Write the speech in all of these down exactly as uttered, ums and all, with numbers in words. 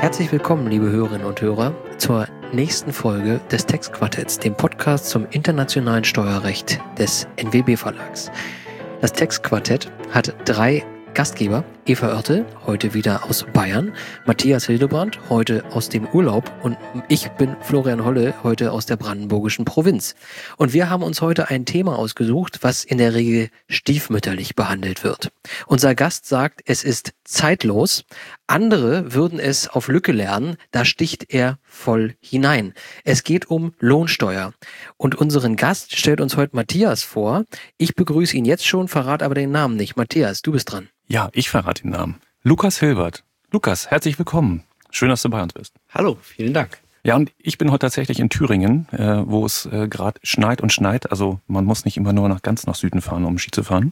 Herzlich willkommen, liebe Hörerinnen und Hörer, zur nächsten Folge des Textquartetts, dem Podcast zum internationalen Steuerrecht des N W B Verlags. Das Textquartett hat drei Gastgeber: Eva Oertel, heute wieder aus Bayern, Matthias Hildebrand, heute aus dem Urlaub, und ich bin Florian Holle, heute aus der brandenburgischen Provinz. Und wir haben uns heute ein Thema ausgesucht, was in der Regel stiefmütterlich behandelt wird. Unser Gast sagt, es ist zeitlos. Andere würden es auf Lücke lernen, da sticht er voll hinein. Es geht um Lohnsteuer. Und unseren Gast stellt uns heute Matthias vor. Ich begrüße ihn jetzt schon, verrate aber den Namen nicht. Matthias, du bist dran. Ja, ich verrate den Namen. Lukas Hilbert. Lukas, herzlich willkommen. Schön, dass du bei uns bist. Hallo, vielen Dank. Ja, und ich bin heute tatsächlich in Thüringen, äh, wo es äh, gerade schneit und schneit. Also man muss nicht immer nur nach ganz nach Süden fahren, um Ski zu fahren.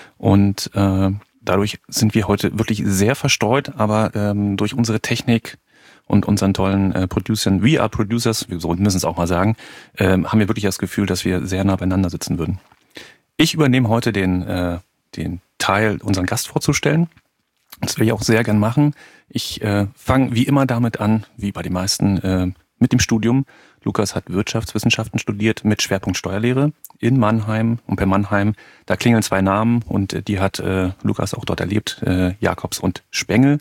Und äh, dadurch sind wir heute wirklich sehr verstreut, aber ähm, durch unsere Technik und unseren tollen äh, Producern, we are Producers, so müssen es auch mal sagen, äh, haben wir wirklich das Gefühl, dass wir sehr nah beieinander sitzen würden. Ich übernehme heute den, äh, den Teil, unseren Gast vorzustellen. Das will ich auch sehr gern machen. Ich äh, fange wie immer damit an, wie bei den meisten, äh, mit dem Studium. Lukas hat Wirtschaftswissenschaften studiert mit Schwerpunkt Steuerlehre in Mannheim. Und bei Mannheim, da klingeln zwei Namen, und äh, die hat äh, Lukas auch dort erlebt, äh, Jakobs und Spengel.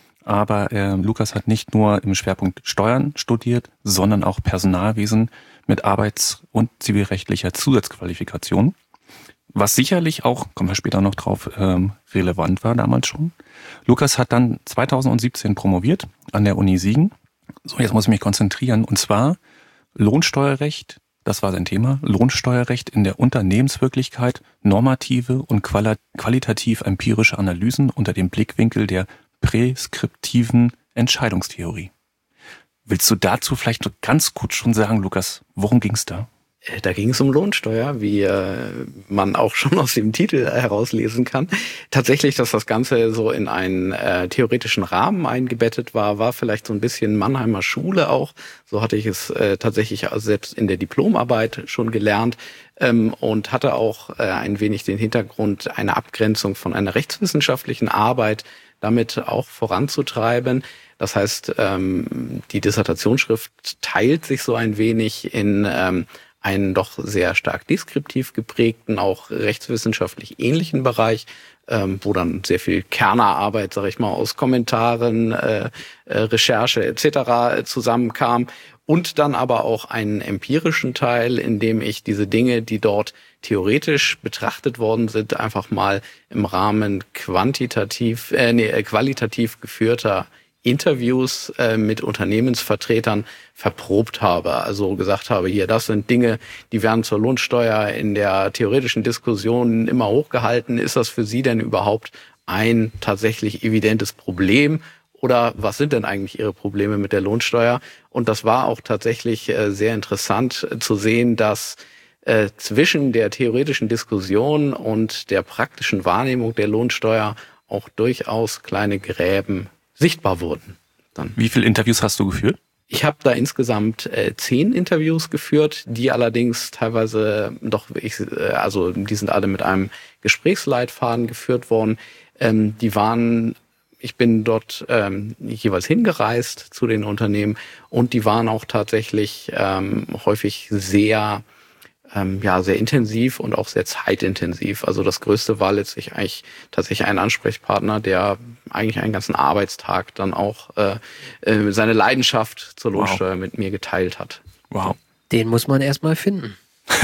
Aber äh, Lukas hat nicht nur im Schwerpunkt Steuern studiert, sondern auch Personalwesen mit arbeits- und zivilrechtlicher Zusatzqualifikation. Was sicherlich auch, kommen wir später noch drauf, ähm, relevant war damals schon. Lukas hat dann zweitausendsiebzehn promoviert an der Uni Siegen. So, jetzt muss ich mich konzentrieren. Und zwar Lohnsteuerrecht, das war sein Thema, Lohnsteuerrecht in der Unternehmenswirklichkeit, normative und quali- qualitativ-empirische Analysen unter dem Blickwinkel der präskriptiven Entscheidungstheorie. Willst du dazu vielleicht ganz kurz schon sagen, Lukas, worum ging's da? Da ging es um Lohnsteuer, wie äh, man auch schon aus dem Titel herauslesen kann. Tatsächlich, dass das Ganze so in einen äh, theoretischen Rahmen eingebettet war, war vielleicht so ein bisschen Mannheimer Schule auch. So hatte ich es äh, tatsächlich selbst in der Diplomarbeit schon gelernt, ähm, und hatte auch äh, ein wenig den Hintergrund, eine Abgrenzung von einer rechtswissenschaftlichen Arbeit damit auch voranzutreiben. Das heißt, ähm, die Dissertationsschrift teilt sich so ein wenig in ähm, einen doch sehr stark deskriptiv geprägten, auch rechtswissenschaftlich ähnlichen Bereich, ähm, wo dann sehr viel Kernerarbeit, sag ich mal, aus Kommentaren, äh, äh, Recherche et cetera äh, zusammenkam, und dann aber auch einen empirischen Teil, in dem ich diese Dinge, die dort theoretisch betrachtet worden sind, einfach mal im Rahmen quantitativ, äh, nee, qualitativ geführter Interviews äh, mit Unternehmensvertretern verprobt habe. Also gesagt habe, hier, das sind Dinge, die werden zur Lohnsteuer in der theoretischen Diskussion immer hochgehalten. Ist das für Sie denn überhaupt ein tatsächlich evidentes Problem? Oder was sind denn eigentlich Ihre Probleme mit der Lohnsteuer? Und das war auch tatsächlich äh, sehr interessant äh, zu sehen, dass äh, zwischen der theoretischen Diskussion und der praktischen Wahrnehmung der Lohnsteuer auch durchaus kleine Gräben sichtbar wurden. Dann. Wie viele Interviews hast du geführt? Ich habe da insgesamt äh, zehn Interviews geführt, die allerdings teilweise doch, ich, äh, also die sind alle mit einem Gesprächsleitfaden geführt worden. Ähm, die waren, ich bin dort ähm, jeweils hingereist zu den Unternehmen, und die waren auch tatsächlich ähm, häufig sehr Ähm, ja, sehr intensiv und auch sehr zeitintensiv. Also das Größte war letztlich eigentlich tatsächlich ein Ansprechpartner, der eigentlich einen ganzen Arbeitstag dann auch äh, äh, seine Leidenschaft zur Lohnsteuer wow. mit mir geteilt hat. Wow. Den muss man erstmal finden.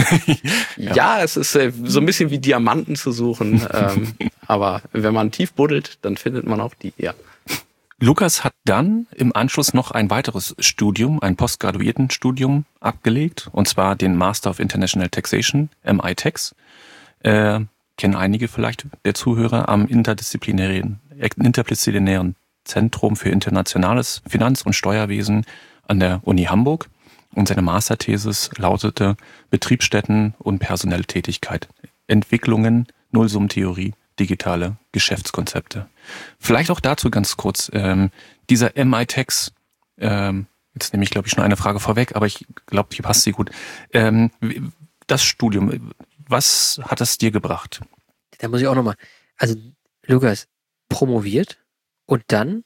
ja. ja, es ist äh, so ein bisschen wie Diamanten zu suchen. ähm, aber wenn man tief buddelt, dann findet man auch die, ja. Lukas hat dann im Anschluss noch ein weiteres Studium, ein Postgraduiertenstudium abgelegt, und zwar den Master of International Taxation, M I Tax. Äh, kennen einige vielleicht der Zuhörer, am interdisziplinären, interdisziplinären Zentrum für internationales Finanz- und Steuerwesen an der Uni Hamburg. Und seine Masterthesis lautete Betriebsstätten und personelle Tätigkeit, Entwicklungen, Nullsummentheorie, digitale Geschäftskonzepte. Vielleicht auch dazu ganz kurz, ähm, dieser M I Tax, ähm, jetzt nehme ich glaube ich schon eine Frage vorweg, aber ich glaube, die passt sehr gut. Ähm, das Studium, was hat es dir gebracht? Da muss ich auch nochmal, also Lukas, promoviert und dann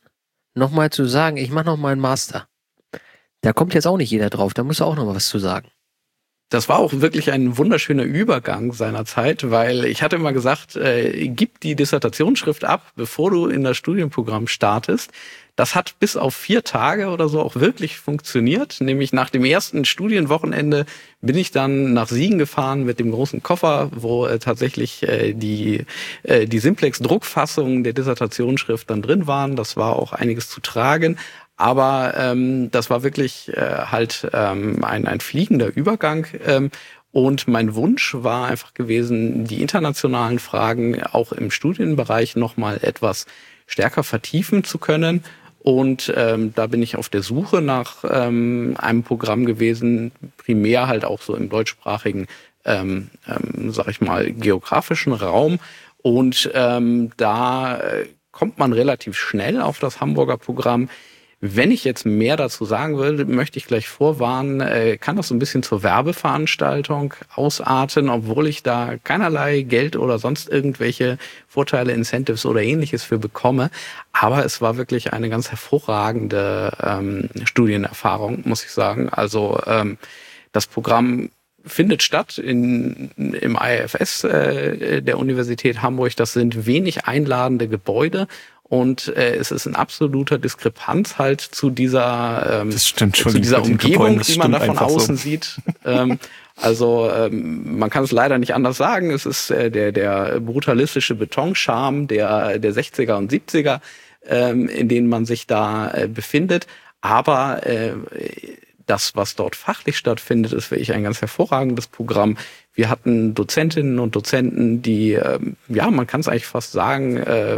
nochmal zu sagen, ich mache noch mal einen Master. Da kommt jetzt auch nicht jeder drauf, da muss er auch noch mal was zu sagen. Das war auch wirklich ein wunderschöner Übergang seiner Zeit, weil ich hatte immer gesagt, äh, gib die Dissertationsschrift ab, bevor du in das Studienprogramm startest. Das hat bis auf vier Tage oder so auch wirklich funktioniert. Nämlich nach dem ersten Studienwochenende bin ich dann nach Siegen gefahren mit dem großen Koffer, wo äh, tatsächlich äh, die äh, die Simplex-Druckfassungen der Dissertationsschrift dann drin waren. Das war auch einiges zu tragen. Aber ähm, das war wirklich äh, halt ähm, ein, ein fliegender Übergang. Ähm, und mein Wunsch war einfach gewesen, die internationalen Fragen auch im Studienbereich nochmal etwas stärker vertiefen zu können. Und ähm, da bin ich auf der Suche nach ähm, einem Programm gewesen, primär halt auch so im deutschsprachigen, ähm, ähm, sag ich mal, geografischen Raum. Und ähm, da äh, kommt man relativ schnell auf das Hamburger Programm. Wenn ich jetzt mehr dazu sagen würde, möchte ich gleich vorwarnen, äh, kann das so ein bisschen zur Werbeveranstaltung ausarten, obwohl ich da keinerlei Geld oder sonst irgendwelche Vorteile, Incentives oder ähnliches für bekomme. Aber es war wirklich eine ganz hervorragende ähm, Studienerfahrung, muss ich sagen. Also ähm, das Programm findet statt in, im I F S äh, der Universität Hamburg. Das sind wenig einladende Gebäude. Und äh, es ist in absoluter Diskrepanz halt zu dieser, ähm, das stimmt, zu dieser Umgebung, die man da von außen so. sieht. ähm, also ähm, man kann es leider nicht anders sagen. Es ist äh, der der brutalistische Betonscharme der der sechziger und siebziger, ähm, in denen man sich da äh, befindet. Aber äh, das, was dort fachlich stattfindet, ist wirklich ein ganz hervorragendes Programm. Wir hatten Dozentinnen und Dozenten, die, äh, ja, man kann es eigentlich fast sagen, äh,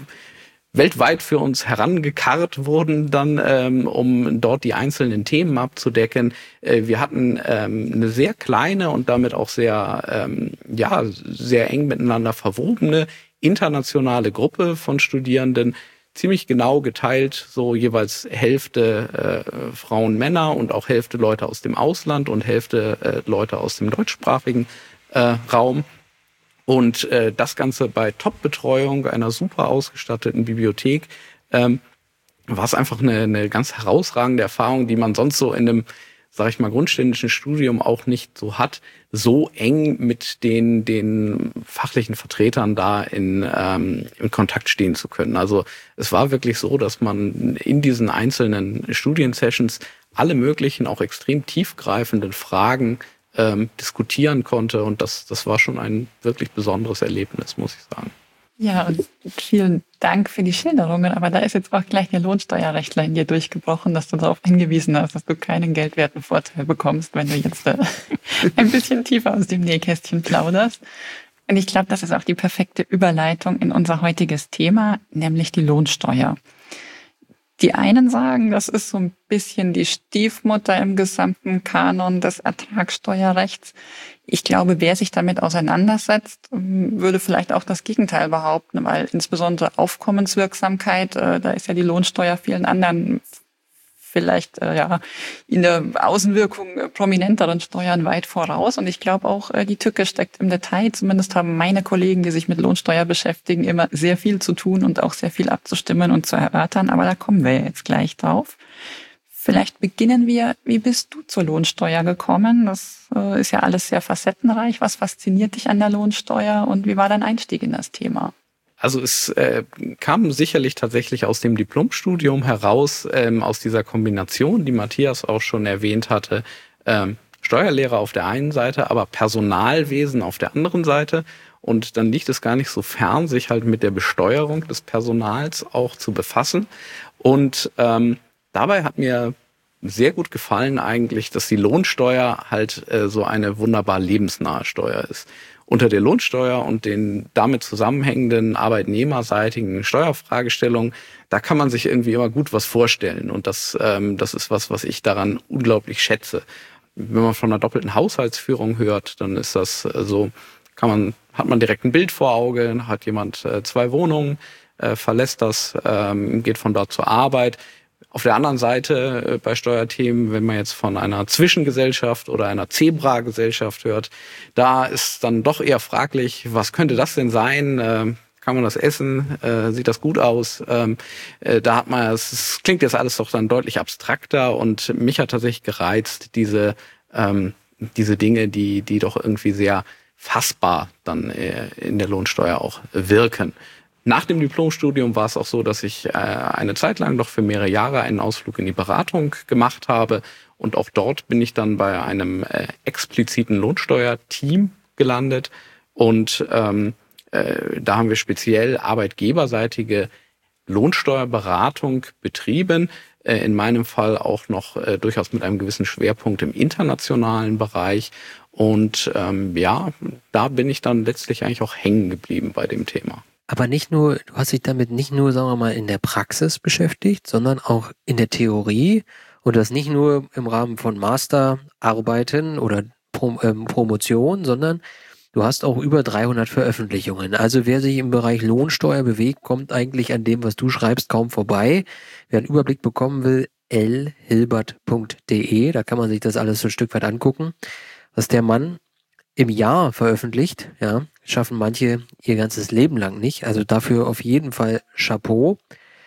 weltweit für uns herangekarrt wurden, dann ähm, um dort die einzelnen Themen abzudecken. Äh, wir hatten ähm, eine sehr kleine und damit auch sehr, ähm, ja, sehr eng miteinander verwobene internationale Gruppe von Studierenden, ziemlich genau geteilt, so jeweils Hälfte äh, Frauen, Männer und auch Hälfte Leute aus dem Ausland und Hälfte äh, Leute aus dem deutschsprachigen äh, Raum. Und äh, das Ganze bei Top-Betreuung, einer super ausgestatteten Bibliothek, ähm, war es einfach eine, eine ganz herausragende Erfahrung, die man sonst so in einem, sag ich mal, grundständischen Studium auch nicht so hat, so eng mit den den fachlichen Vertretern da in, ähm, in Kontakt stehen zu können. Also es war wirklich so, dass man in diesen einzelnen Studiensessions alle möglichen, auch extrem tiefgreifenden Fragen Ähm, diskutieren konnte, und das, das war schon ein wirklich besonderes Erlebnis, muss ich sagen. Ja, und vielen Dank für die Schilderungen, aber da ist jetzt auch gleich der Lohnsteuerrechtler in dir durchgebrochen, dass du darauf hingewiesen hast, dass du keinen geldwerten Vorteil bekommst, wenn du jetzt äh, ein bisschen tiefer aus dem Nähkästchen plauderst. Und ich glaube, das ist auch die perfekte Überleitung in unser heutiges Thema, nämlich die Lohnsteuer. Die einen sagen, das ist so ein bisschen die Stiefmutter im gesamten Kanon des Ertragssteuerrechts. Ich glaube, wer sich damit auseinandersetzt, würde vielleicht auch das Gegenteil behaupten, weil insbesondere Aufkommenswirksamkeit, da ist ja die Lohnsteuer vielen anderen vielleicht äh, ja in der Außenwirkung äh, prominenteren Steuern weit voraus. Und ich glaube auch, äh, die Tücke steckt im Detail. Zumindest haben meine Kollegen, die sich mit Lohnsteuer beschäftigen, immer sehr viel zu tun und auch sehr viel abzustimmen und zu erörtern. Aber da kommen wir jetzt gleich drauf. Vielleicht beginnen wir, wie bist du zur Lohnsteuer gekommen? Das äh, ist ja alles sehr facettenreich. Was fasziniert dich an der Lohnsteuer und wie war dein Einstieg in das Thema? Also es äh, kam sicherlich tatsächlich aus dem Diplomstudium heraus, ähm, aus dieser Kombination, die Matthias auch schon erwähnt hatte, ähm, Steuerlehre auf der einen Seite, aber Personalwesen auf der anderen Seite. Und dann liegt es gar nicht so fern, sich halt mit der Besteuerung des Personals auch zu befassen. Und ähm, dabei hat mir sehr gut gefallen eigentlich, dass die Lohnsteuer halt äh, so eine wunderbar lebensnahe Steuer ist. Unter der Lohnsteuer und den damit zusammenhängenden arbeitnehmerseitigen Steuerfragestellungen, da kann man sich irgendwie immer gut was vorstellen. Und das, ähm, das ist was, was ich daran unglaublich schätze. Wenn man von einer doppelten Haushaltsführung hört, dann ist das äh, so, kann man, hat man direkt ein Bild vor Augen, hat jemand äh, zwei Wohnungen, äh, verlässt das, ähm, geht von dort zur Arbeit. Auf der anderen Seite äh, bei Steuerthemen, wenn man jetzt von einer Zwischengesellschaft oder einer Zebra-Gesellschaft hört, da ist dann doch eher fraglich, was könnte das denn sein? Äh, Kann man das essen? Äh, sieht das gut aus? Ähm, äh, da hat man, es klingt jetzt alles doch dann deutlich abstrakter und mich hat tatsächlich gereizt, diese ähm, diese Dinge, die die doch irgendwie sehr fassbar dann äh, in der Lohnsteuer auch wirken. Nach dem Diplomstudium war es auch so, dass ich äh, eine Zeit lang noch für mehrere Jahre einen Ausflug in die Beratung gemacht habe und auch dort bin ich dann bei einem äh, expliziten Lohnsteuerteam gelandet und ähm, Äh, da haben wir speziell arbeitgeberseitige Lohnsteuerberatung betrieben. Äh, in meinem Fall auch noch äh, durchaus mit einem gewissen Schwerpunkt im internationalen Bereich. Und ähm, ja, da bin ich dann letztlich eigentlich auch hängen geblieben bei dem Thema. Aber nicht nur, du hast dich damit nicht nur, sagen wir mal, in der Praxis beschäftigt, sondern auch in der Theorie und das nicht nur im Rahmen von Masterarbeiten oder Prom- ähm, Promotion, sondern du hast auch über dreihundert Veröffentlichungen. Also wer sich im Bereich Lohnsteuer bewegt, kommt eigentlich an dem, was du schreibst, kaum vorbei. Wer einen Überblick bekommen will, l hilbert punkt de, da kann man sich das alles so ein Stück weit angucken. Was der Mann im Jahr veröffentlicht, ja, schaffen manche ihr ganzes Leben lang nicht. Also dafür auf jeden Fall Chapeau.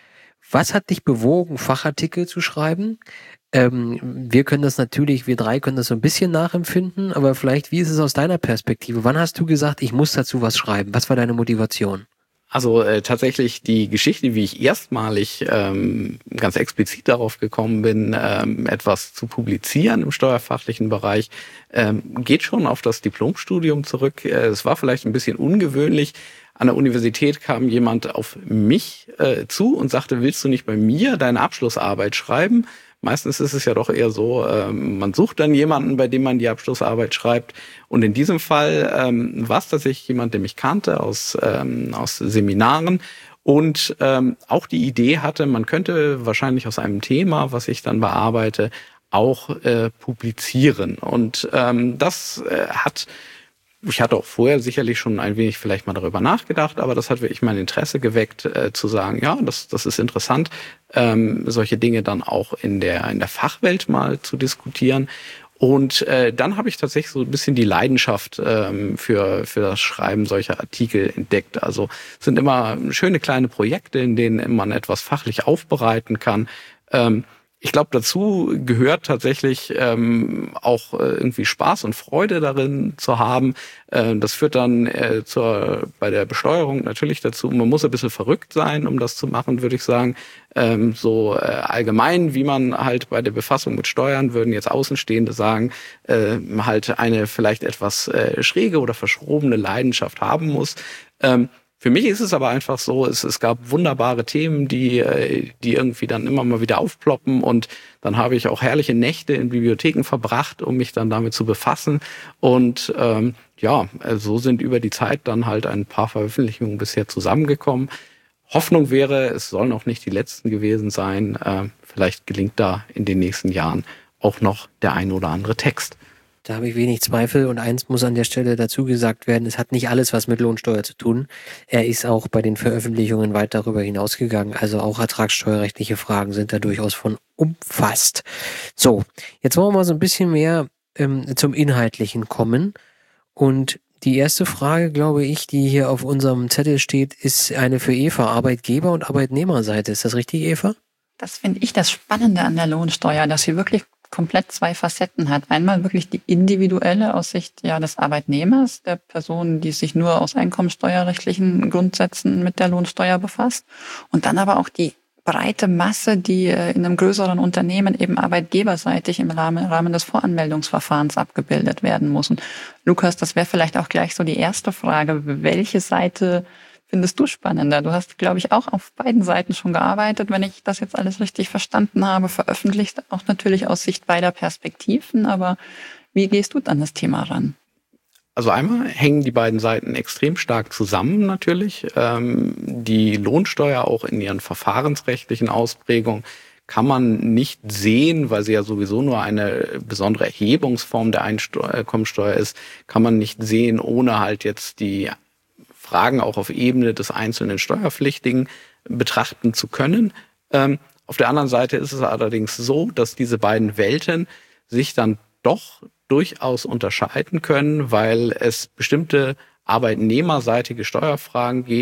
Was hat dich bewogen, Fachartikel zu schreiben? Ähm, wir können das natürlich, wir drei können das so ein bisschen nachempfinden, aber vielleicht, wie ist es aus deiner Perspektive? Wann hast du gesagt, ich muss dazu was schreiben? Was war deine Motivation? Also äh, tatsächlich die Geschichte, wie ich erstmalig ähm, ganz explizit darauf gekommen bin, ähm, etwas zu publizieren im steuerfachlichen Bereich, ähm, geht schon auf das Diplomstudium zurück. Äh, es war vielleicht ein bisschen ungewöhnlich. An der Universität kam jemand auf mich äh, zu und sagte, willst du nicht bei mir deine Abschlussarbeit schreiben? Meistens ist es ja doch eher so, ähm, man sucht dann jemanden, bei dem man die Abschlussarbeit schreibt. Und in diesem Fall ähm, war es tatsächlich jemand, der mich kannte aus, ähm, aus Seminaren und ähm, auch die Idee hatte, man könnte wahrscheinlich aus einem Thema, was ich dann bearbeite, auch äh, publizieren. Und ähm, das äh, hat... Ich hatte auch vorher sicherlich schon ein wenig vielleicht mal darüber nachgedacht, aber das hat wirklich mein Interesse geweckt, äh, zu sagen, ja, das, das ist interessant, ähm, solche Dinge dann auch in der, in der Fachwelt mal zu diskutieren. Und äh, dann habe ich tatsächlich so ein bisschen die Leidenschaft ähm, für, für das Schreiben solcher Artikel entdeckt. Also es sind immer schöne kleine Projekte, in denen man etwas fachlich aufbereiten kann. Ähm, Ich glaube, dazu gehört tatsächlich ähm, auch äh, irgendwie Spaß und Freude darin zu haben. Äh, das führt dann äh, zur, bei der Besteuerung natürlich dazu. Man muss ein bisschen verrückt sein, um das zu machen, würde ich sagen. Ähm, so äh, allgemein, wie man halt bei der Befassung mit Steuern, würden jetzt Außenstehende sagen, äh, halt eine vielleicht etwas äh, schräge oder verschrobene Leidenschaft haben muss. Ähm, Für mich ist es aber einfach so, es, es gab wunderbare Themen, die, die irgendwie dann immer mal wieder aufploppen und dann habe ich auch herrliche Nächte in Bibliotheken verbracht, um mich dann damit zu befassen und ähm, ja, so sind über die Zeit dann halt ein paar Veröffentlichungen bisher zusammengekommen. Hoffnung wäre, es sollen auch nicht die letzten gewesen sein. Äh, vielleicht gelingt da in den nächsten Jahren auch noch der ein oder andere Text. Da habe ich wenig Zweifel und eins muss an der Stelle dazu gesagt werden, es hat nicht alles was mit Lohnsteuer zu tun. Er ist auch bei den Veröffentlichungen weit darüber hinausgegangen, also auch ertragssteuerrechtliche Fragen sind da durchaus von umfasst. So, jetzt wollen wir mal so ein bisschen mehr ähm, zum Inhaltlichen kommen und die erste Frage, glaube ich, die hier auf unserem Zettel steht, ist eine für Eva, Arbeitgeber- und Arbeitnehmerseite. Ist das richtig, Eva? Das finde ich das Spannende an der Lohnsteuer, dass sie wirklich komplett zwei Facetten hat. Einmal wirklich die individuelle aus Sicht ja, des Arbeitnehmers, der Person, die sich nur aus einkommensteuerrechtlichen Grundsätzen mit der Lohnsteuer befasst. Und dann aber auch die breite Masse, die in einem größeren Unternehmen eben arbeitgeberseitig im Rahmen, Rahmen des Voranmeldungsverfahrens abgebildet werden muss. Und Lukas, das wäre vielleicht auch gleich so die erste Frage. Welche Seite findest du spannender? Du hast, glaube ich, auch auf beiden Seiten schon gearbeitet, wenn ich das jetzt alles richtig verstanden habe, veröffentlicht, auch natürlich aus Sicht beider Perspektiven. Aber wie gehst du an das Thema ran? Also einmal hängen die beiden Seiten extrem stark zusammen natürlich. Ähm, die Lohnsteuer auch in ihren verfahrensrechtlichen Ausprägungen kann man nicht sehen, weil sie ja sowieso nur eine besondere Erhebungsform der Einkommensteuer ist, kann man nicht sehen, ohne halt jetzt die Fragen auch auf Ebene des einzelnen Steuerpflichtigen betrachten zu können. Ähm, auf der anderen Seite ist es allerdings so, dass diese beiden Welten sich dann doch durchaus unterscheiden können, weil es bestimmte arbeitnehmerseitige Steuerfragen gehen,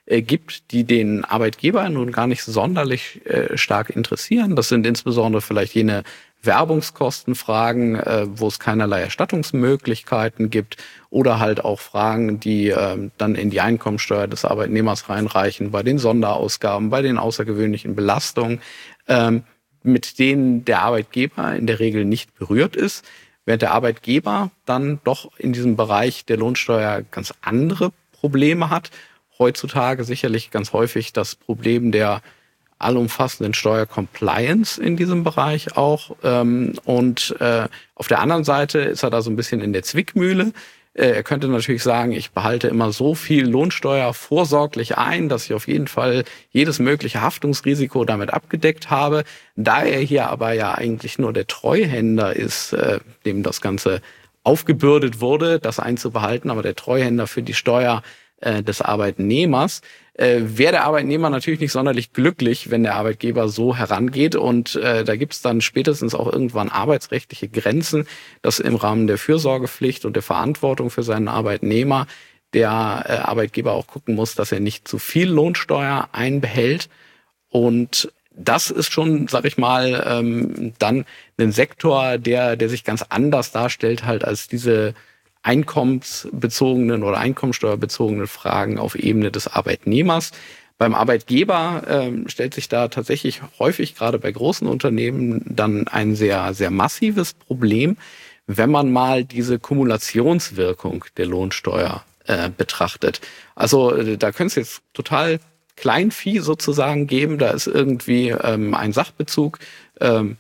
äh, gibt, die den Arbeitgeber nun gar nicht sonderlich äh, stark interessieren. Das sind insbesondere vielleicht jene Werbungskostenfragen, äh, wo es keinerlei Erstattungsmöglichkeiten gibt, oder halt auch Fragen, die äh, dann in die Einkommensteuer des Arbeitnehmers reinreichen, bei den Sonderausgaben, bei den außergewöhnlichen Belastungen, ähm, mit denen der Arbeitgeber in der Regel nicht berührt ist, während der Arbeitgeber dann doch in diesem Bereich der Lohnsteuer ganz andere Probleme hat. Heutzutage sicherlich ganz häufig das Problem der allumfassenden Steuercompliance in diesem Bereich auch. Und auf der anderen Seite ist er da so ein bisschen in der Zwickmühle. Er könnte natürlich sagen, ich behalte immer so viel Lohnsteuer vorsorglich ein, dass ich auf jeden Fall jedes mögliche Haftungsrisiko damit abgedeckt habe. Da er hier aber ja eigentlich nur der Treuhänder ist, dem das Ganze aufgebürdet wurde, das einzubehalten, aber der Treuhänder für die Steuer des Arbeitnehmers, äh, wäre der Arbeitnehmer natürlich nicht sonderlich glücklich, wenn der Arbeitgeber so herangeht. Und äh, da gibt es dann spätestens auch irgendwann arbeitsrechtliche Grenzen, dass im Rahmen der Fürsorgepflicht und der Verantwortung für seinen Arbeitnehmer der äh, Arbeitgeber auch gucken muss, dass er nicht zu viel Lohnsteuer einbehält. Und das ist schon, sag ich mal, ähm, dann ein Sektor, der, der sich ganz anders darstellt halt als diese einkommensbezogenen oder einkommensteuerbezogenen Fragen auf Ebene des Arbeitnehmers. Beim Arbeitgeber äh, stellt sich da tatsächlich häufig, gerade bei großen Unternehmen, dann ein sehr, sehr massives Problem, wenn man mal diese Kumulationswirkung der Lohnsteuer äh, betrachtet. Also äh, da könnte es jetzt total Kleinvieh sozusagen geben. Da ist irgendwie ähm, ein Sachbezug, ähm,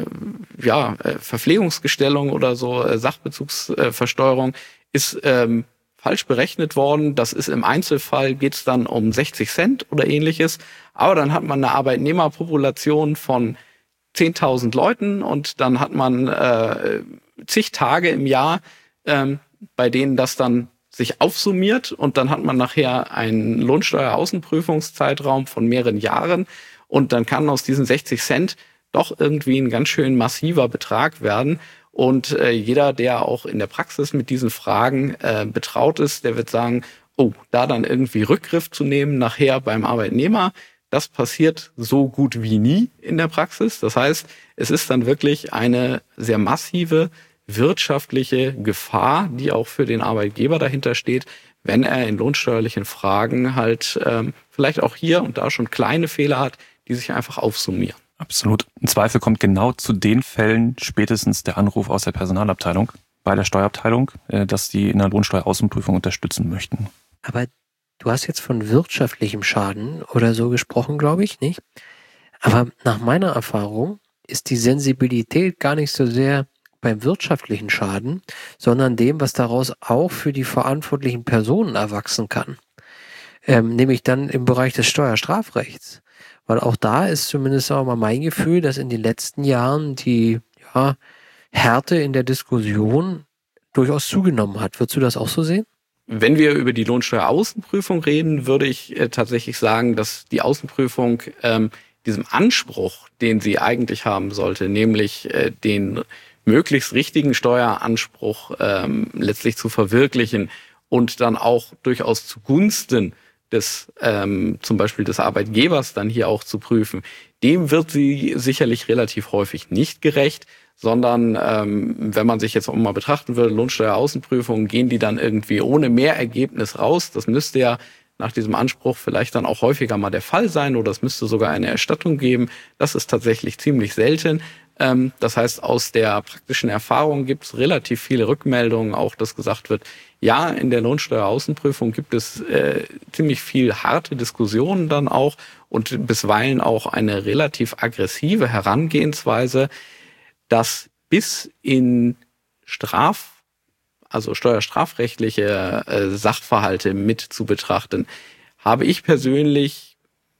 ja, Verpflegungsgestellung oder so, Sachbezugsversteuerung ist ähm, falsch berechnet worden. Das ist im Einzelfall, geht es dann um sechzig Cent oder ähnliches. Aber dann hat man eine Arbeitnehmerpopulation von zehntausend Leuten und dann hat man äh, zig Tage im Jahr, ähm, bei denen das dann sich aufsummiert, und dann hat man nachher einen Lohnsteueraußenprüfungszeitraum von mehreren Jahren, und dann kann aus diesen sechzig Cent doch irgendwie ein ganz schön massiver Betrag werden. Und äh, jeder, der auch in der Praxis mit diesen Fragen äh, betraut ist, der wird sagen, oh, da dann irgendwie Rückgriff zu nehmen nachher beim Arbeitnehmer, das passiert so gut wie nie in der Praxis. Das heißt, es ist dann wirklich eine sehr massive wirtschaftliche Gefahr, die auch für den Arbeitgeber dahinter steht, wenn er in lohnsteuerlichen Fragen halt ähm, vielleicht auch hier und da schon kleine Fehler hat, die sich einfach aufsummieren. Absolut. Im Zweifel kommt genau zu den Fällen spätestens der Anruf aus der Personalabteilung bei der Steuerabteilung, dass die in der Lohnsteueraußenprüfung unterstützen möchten. Aber du hast jetzt von wirtschaftlichem Schaden oder so gesprochen, glaube ich, nicht? Aber nach meiner Erfahrung ist die Sensibilität gar nicht so sehr beim wirtschaftlichen Schaden, sondern dem, was daraus auch für die verantwortlichen Personen erwachsen kann. Ähm, nämlich dann im Bereich des Steuerstrafrechts. Weil auch da ist zumindest auch mal mein Gefühl, dass in den letzten Jahren die ja, Härte in der Diskussion durchaus zugenommen hat. Würdest du das auch so sehen? Wenn wir über die Lohnsteueraußenprüfung reden, würde ich äh, tatsächlich sagen, dass die Außenprüfung ähm, diesem Anspruch, den sie eigentlich haben sollte, nämlich äh, den möglichst richtigen Steueranspruch ähm, letztlich zu verwirklichen und dann auch durchaus zugunsten des ähm, zum Beispiel des Arbeitgebers dann hier auch zu prüfen, dem wird sie sicherlich relativ häufig nicht gerecht, sondern ähm, wenn man sich jetzt auch mal betrachten würde, Lohnsteueraußenprüfungen, gehen die dann irgendwie ohne Mehrergebnis raus. Das müsste ja nach diesem Anspruch vielleicht dann auch häufiger mal der Fall sein, oder es müsste sogar eine Erstattung geben. Das ist tatsächlich ziemlich selten. Ähm, das heißt, aus der praktischen Erfahrung gibt es relativ viele Rückmeldungen, auch dass gesagt wird, ja, in der Lohnsteueraußenprüfung gibt es äh, ziemlich viel harte Diskussionen dann auch und bisweilen auch eine relativ aggressive Herangehensweise, dass bis in Straf, also steuerstrafrechtliche äh, Sachverhalte mit zu betrachten, habe ich persönlich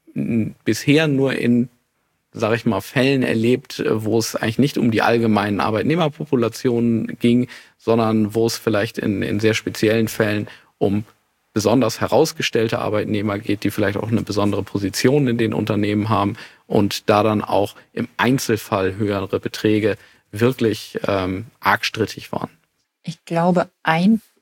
m, bisher nur in, sage ich mal, Fällen erlebt, wo es eigentlich nicht um die allgemeinen Arbeitnehmerpopulationen ging, sondern wo es vielleicht in, in sehr speziellen Fällen um besonders herausgestellte Arbeitnehmer geht, die vielleicht auch eine besondere Position in den Unternehmen haben und da dann auch im Einzelfall höhere Beträge wirklich ähm, arg strittig waren. Ich glaube, ein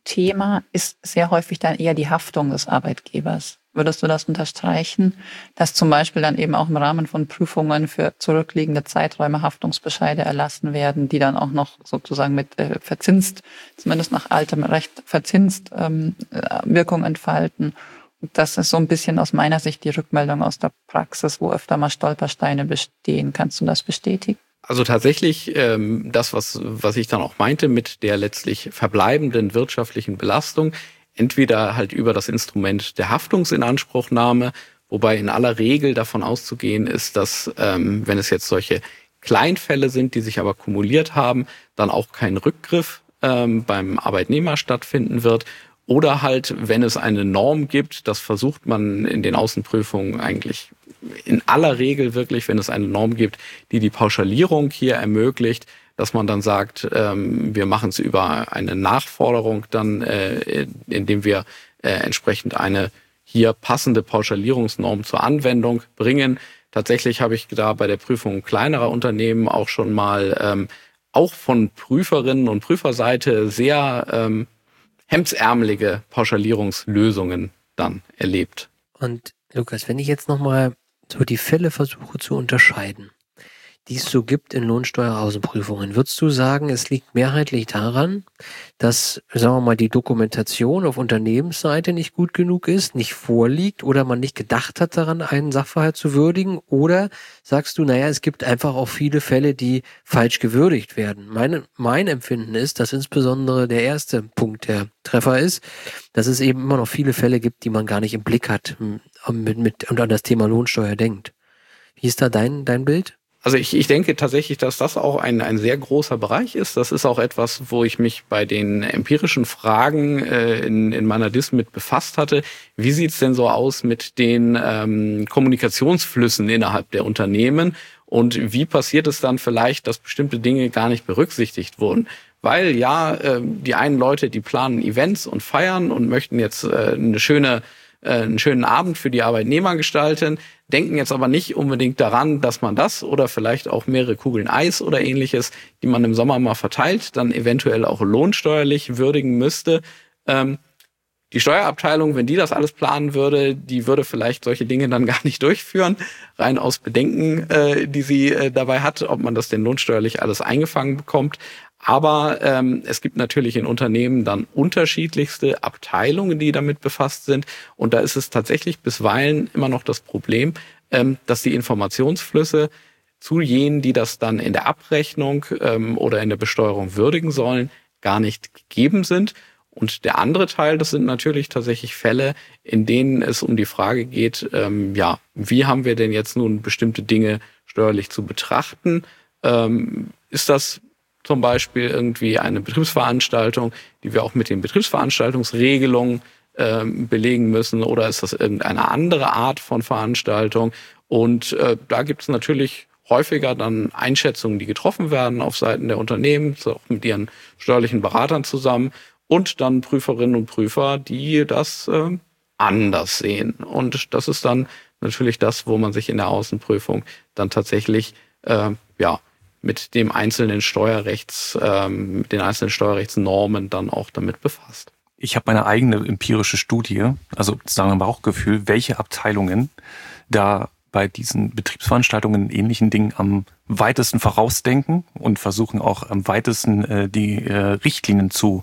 Thema ist sehr häufig dann eher die Haftung des Arbeitgebers. Würdest du das unterstreichen, dass zum Beispiel dann eben auch im Rahmen von Prüfungen für zurückliegende Zeiträume Haftungsbescheide erlassen werden, die dann auch noch sozusagen mit äh, verzinst, zumindest nach altem Recht verzinst, ähm, Wirkung entfalten? Und das ist so ein bisschen aus meiner Sicht die Rückmeldung aus der Praxis, wo öfter mal Stolpersteine bestehen. Kannst du das bestätigen? Also tatsächlich ähm, das, was, was ich dann auch meinte mit der letztlich verbleibenden wirtschaftlichen Belastung, entweder halt über das Instrument der Haftungsinanspruchnahme, wobei in aller Regel davon auszugehen ist, dass ähm, wenn es jetzt solche Kleinfälle sind, die sich aber kumuliert haben, dann auch kein Rückgriff ähm, beim Arbeitnehmer stattfinden wird. Oder halt, wenn es eine Norm gibt, das versucht man in den Außenprüfungen eigentlich in aller Regel wirklich, wenn es eine Norm gibt, die die Pauschalierung hier ermöglicht, dass man dann sagt, ähm, wir machen es über eine Nachforderung dann, äh, indem wir äh, entsprechend eine hier passende Pauschalierungsnorm zur Anwendung bringen. Tatsächlich habe ich da bei der Prüfung kleinerer Unternehmen auch schon mal ähm, auch von Prüferinnen und Prüferseite sehr ähm, hemdsärmelige Pauschalierungslösungen dann erlebt. Und Lukas, wenn ich jetzt nochmal so die Fälle versuche zu unterscheiden, die es so gibt in Lohnsteueraußenprüfungen, würdest du sagen, es liegt mehrheitlich daran, dass, sagen wir mal, die Dokumentation auf Unternehmensseite nicht gut genug ist, nicht vorliegt oder man nicht gedacht hat daran, einen Sachverhalt zu würdigen? Oder sagst du, naja, es gibt einfach auch viele Fälle, die falsch gewürdigt werden? Mein, mein Empfinden ist, dass insbesondere der erste Punkt der Treffer ist, dass es eben immer noch viele Fälle gibt, die man gar nicht im Blick hat mit, mit, und an das Thema Lohnsteuer denkt. Wie ist da dein, dein Bild? Also ich, ich denke tatsächlich, dass das auch ein, ein sehr großer Bereich ist. Das ist auch etwas, wo ich mich bei den empirischen Fragen äh, in, in meiner Dis mit befasst hatte. Wie sieht's denn so aus mit den ähm, Kommunikationsflüssen innerhalb der Unternehmen? Und wie passiert es dann vielleicht, dass bestimmte Dinge gar nicht berücksichtigt wurden? Weil ja, äh, die einen Leute, die planen Events und feiern und möchten jetzt äh, eine schöne einen schönen Abend für die Arbeitnehmer gestalten, denken jetzt aber nicht unbedingt daran, dass man das oder vielleicht auch mehrere Kugeln Eis oder ähnliches, die man im Sommer mal verteilt, dann eventuell auch lohnsteuerlich würdigen müsste. Ähm, die Steuerabteilung, wenn die das alles planen würde, die würde vielleicht solche Dinge dann gar nicht durchführen, rein aus Bedenken, äh, die sie äh, dabei hat, ob man das denn lohnsteuerlich alles eingefangen bekommt. Aber ähm, es gibt natürlich in Unternehmen dann unterschiedlichste Abteilungen, die damit befasst sind. Und da ist es tatsächlich bisweilen immer noch das Problem, ähm, dass die Informationsflüsse zu jenen, die das dann in der Abrechnung ähm, oder in der Besteuerung würdigen sollen, gar nicht gegeben sind. Und der andere Teil, das sind natürlich tatsächlich Fälle, in denen es um die Frage geht, ähm, ja, wie haben wir denn jetzt nun bestimmte Dinge steuerlich zu betrachten? Ähm, ist das zum Beispiel irgendwie eine Betriebsveranstaltung, die wir auch mit den Betriebsveranstaltungsregelungen äh, belegen müssen, oder ist das irgendeine andere Art von Veranstaltung? Und äh, da gibt es natürlich häufiger dann Einschätzungen, die getroffen werden auf Seiten der Unternehmen, auch mit ihren steuerlichen Beratern zusammen, und dann Prüferinnen und Prüfer, die das äh, anders sehen. Und das ist dann natürlich das, wo man sich in der Außenprüfung dann tatsächlich äh, ja mit dem einzelnen Steuerrechts, ähm, mit den einzelnen Steuerrechtsnormen dann auch damit befasst. Ich habe meine eigene empirische Studie, also sagen wir mal Bauchgefühl, welche Abteilungen da bei diesen Betriebsveranstaltungen ähnlichen Dingen am weitesten vorausdenken und versuchen auch am weitesten äh, die äh, Richtlinien zu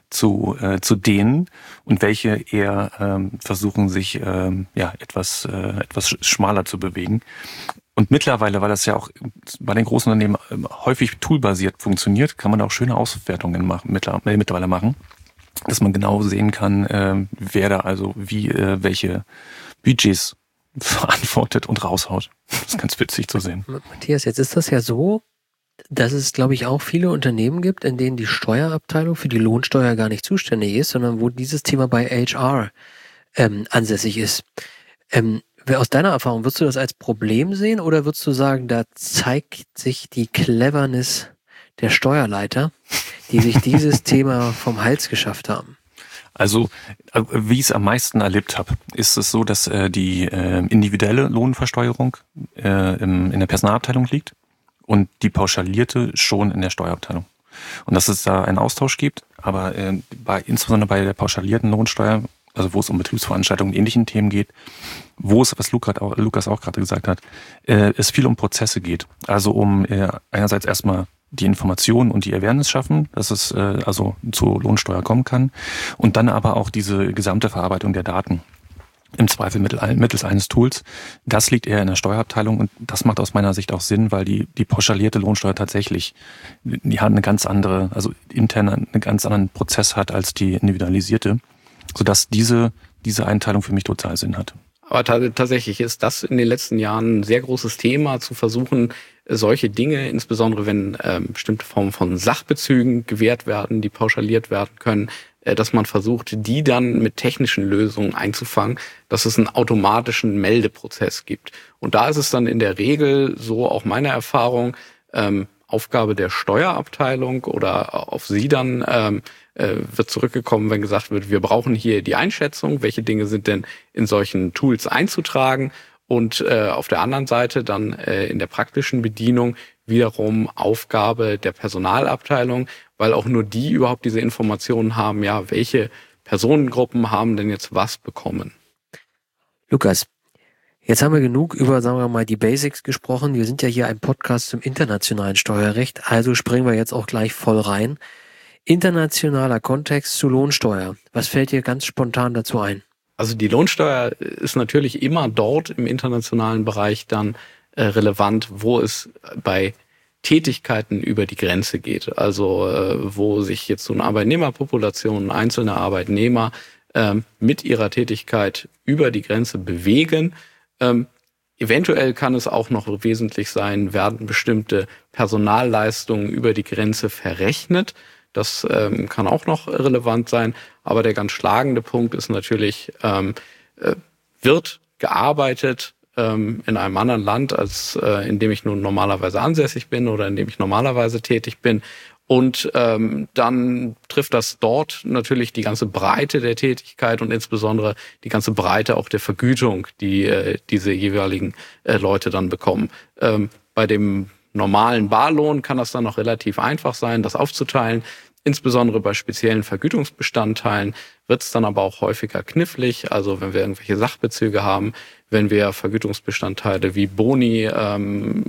zu äh, zu dehnen und welche eher ähm, versuchen sich ähm, ja etwas äh, etwas schmaler zu bewegen. Und mittlerweile, weil das ja auch bei den großen Unternehmen häufig toolbasiert funktioniert, kann man auch schöne Auswertungen machen, mittlerweile machen, dass man genau sehen kann, äh, wer da also wie äh, welche Budgets verantwortet und raushaut. Das ist ganz witzig zu sehen. Matthias, jetzt ist das ja so, dass es, glaube ich, auch viele Unternehmen gibt, in denen die Steuerabteilung für die Lohnsteuer gar nicht zuständig ist, sondern wo dieses Thema bei H R ähm, ansässig ist. Ähm, Aus deiner Erfahrung, würdest du das als Problem sehen oder würdest du sagen, da zeigt sich die Cleverness der Steuerleiter, die sich dieses Thema vom Hals geschafft haben? Also, wie ich es am meisten erlebt habe, ist es so, dass äh, die äh, individuelle Lohnversteuerung äh, im, in der Personalabteilung liegt und die pauschalierte schon in der Steuerabteilung. Und dass es da einen Austausch gibt, Aber äh, bei, insbesondere bei der pauschalierten Lohnsteuer, also wo es um Betriebsveranstaltungen und ähnlichen Themen geht, wo es, was Lukas auch, Lukas auch gerade gesagt hat, äh, es viel um Prozesse geht. Also um äh, einerseits erstmal die Informationen und die Awareness schaffen, dass es äh, also zu Lohnsteuer kommen kann, und dann aber auch diese gesamte Verarbeitung der Daten. Im Zweifel mittels eines Tools. Das liegt eher in der Steuerabteilung, und das macht aus meiner Sicht auch Sinn, weil die, die pauschalierte Lohnsteuer tatsächlich, die hat eine ganz andere, also intern einen ganz anderen Prozess hat als die individualisierte, sodass diese, diese Einteilung für mich total Sinn hat. Aber t- tatsächlich ist das in den letzten Jahren ein sehr großes Thema, zu versuchen, solche Dinge, insbesondere wenn ähm, bestimmte Formen von Sachbezügen gewährt werden, die pauschaliert werden können, dass man versucht, die dann mit technischen Lösungen einzufangen, dass es einen automatischen Meldeprozess gibt. Und da ist es dann in der Regel, so auch meine Erfahrung, ähm, Aufgabe der Steuerabteilung oder auf sie dann ähm, äh, wird zurückgekommen, wenn gesagt wird, wir brauchen hier die Einschätzung, welche Dinge sind denn in solchen Tools einzutragen, und äh, auf der anderen Seite dann äh, in der praktischen Bedienung wiederum Aufgabe der Personalabteilung, weil auch nur die überhaupt diese Informationen haben, ja, welche Personengruppen haben denn jetzt was bekommen. Lukas, jetzt haben wir genug über, sagen wir mal, die Basics gesprochen. Wir sind ja hier ein Podcast zum internationalen Steuerrecht, also springen wir jetzt auch gleich voll rein. Internationaler Kontext zu Lohnsteuer. Was fällt dir ganz spontan dazu ein? Also die Lohnsteuer ist natürlich immer dort im internationalen Bereich dann äh, relevant, wo es bei Tätigkeiten über die Grenze geht. Also äh, wo sich jetzt so eine Arbeitnehmerpopulation, einzelne Arbeitnehmer ähm, mit ihrer Tätigkeit über die Grenze bewegen. Ähm, eventuell kann es auch noch wesentlich sein, werden bestimmte Personalleistungen über die Grenze verrechnet. Das ähm, kann auch noch relevant sein. Aber der ganz schlagende Punkt ist natürlich, ähm, äh, wird gearbeitet ähm, in einem anderen Land, als äh, in dem ich nun normalerweise ansässig bin oder in dem ich normalerweise tätig bin. Und ähm, dann trifft das dort natürlich die ganze Breite der Tätigkeit und insbesondere die ganze Breite auch der Vergütung, die äh, diese jeweiligen äh, Leute dann bekommen. Ähm, bei dem normalen Barlohn kann das dann noch relativ einfach sein, das aufzuteilen. Insbesondere bei speziellen Vergütungsbestandteilen wird es dann aber auch häufiger knifflig. Also wenn wir irgendwelche Sachbezüge haben, wenn wir Vergütungsbestandteile wie Boni, ähm,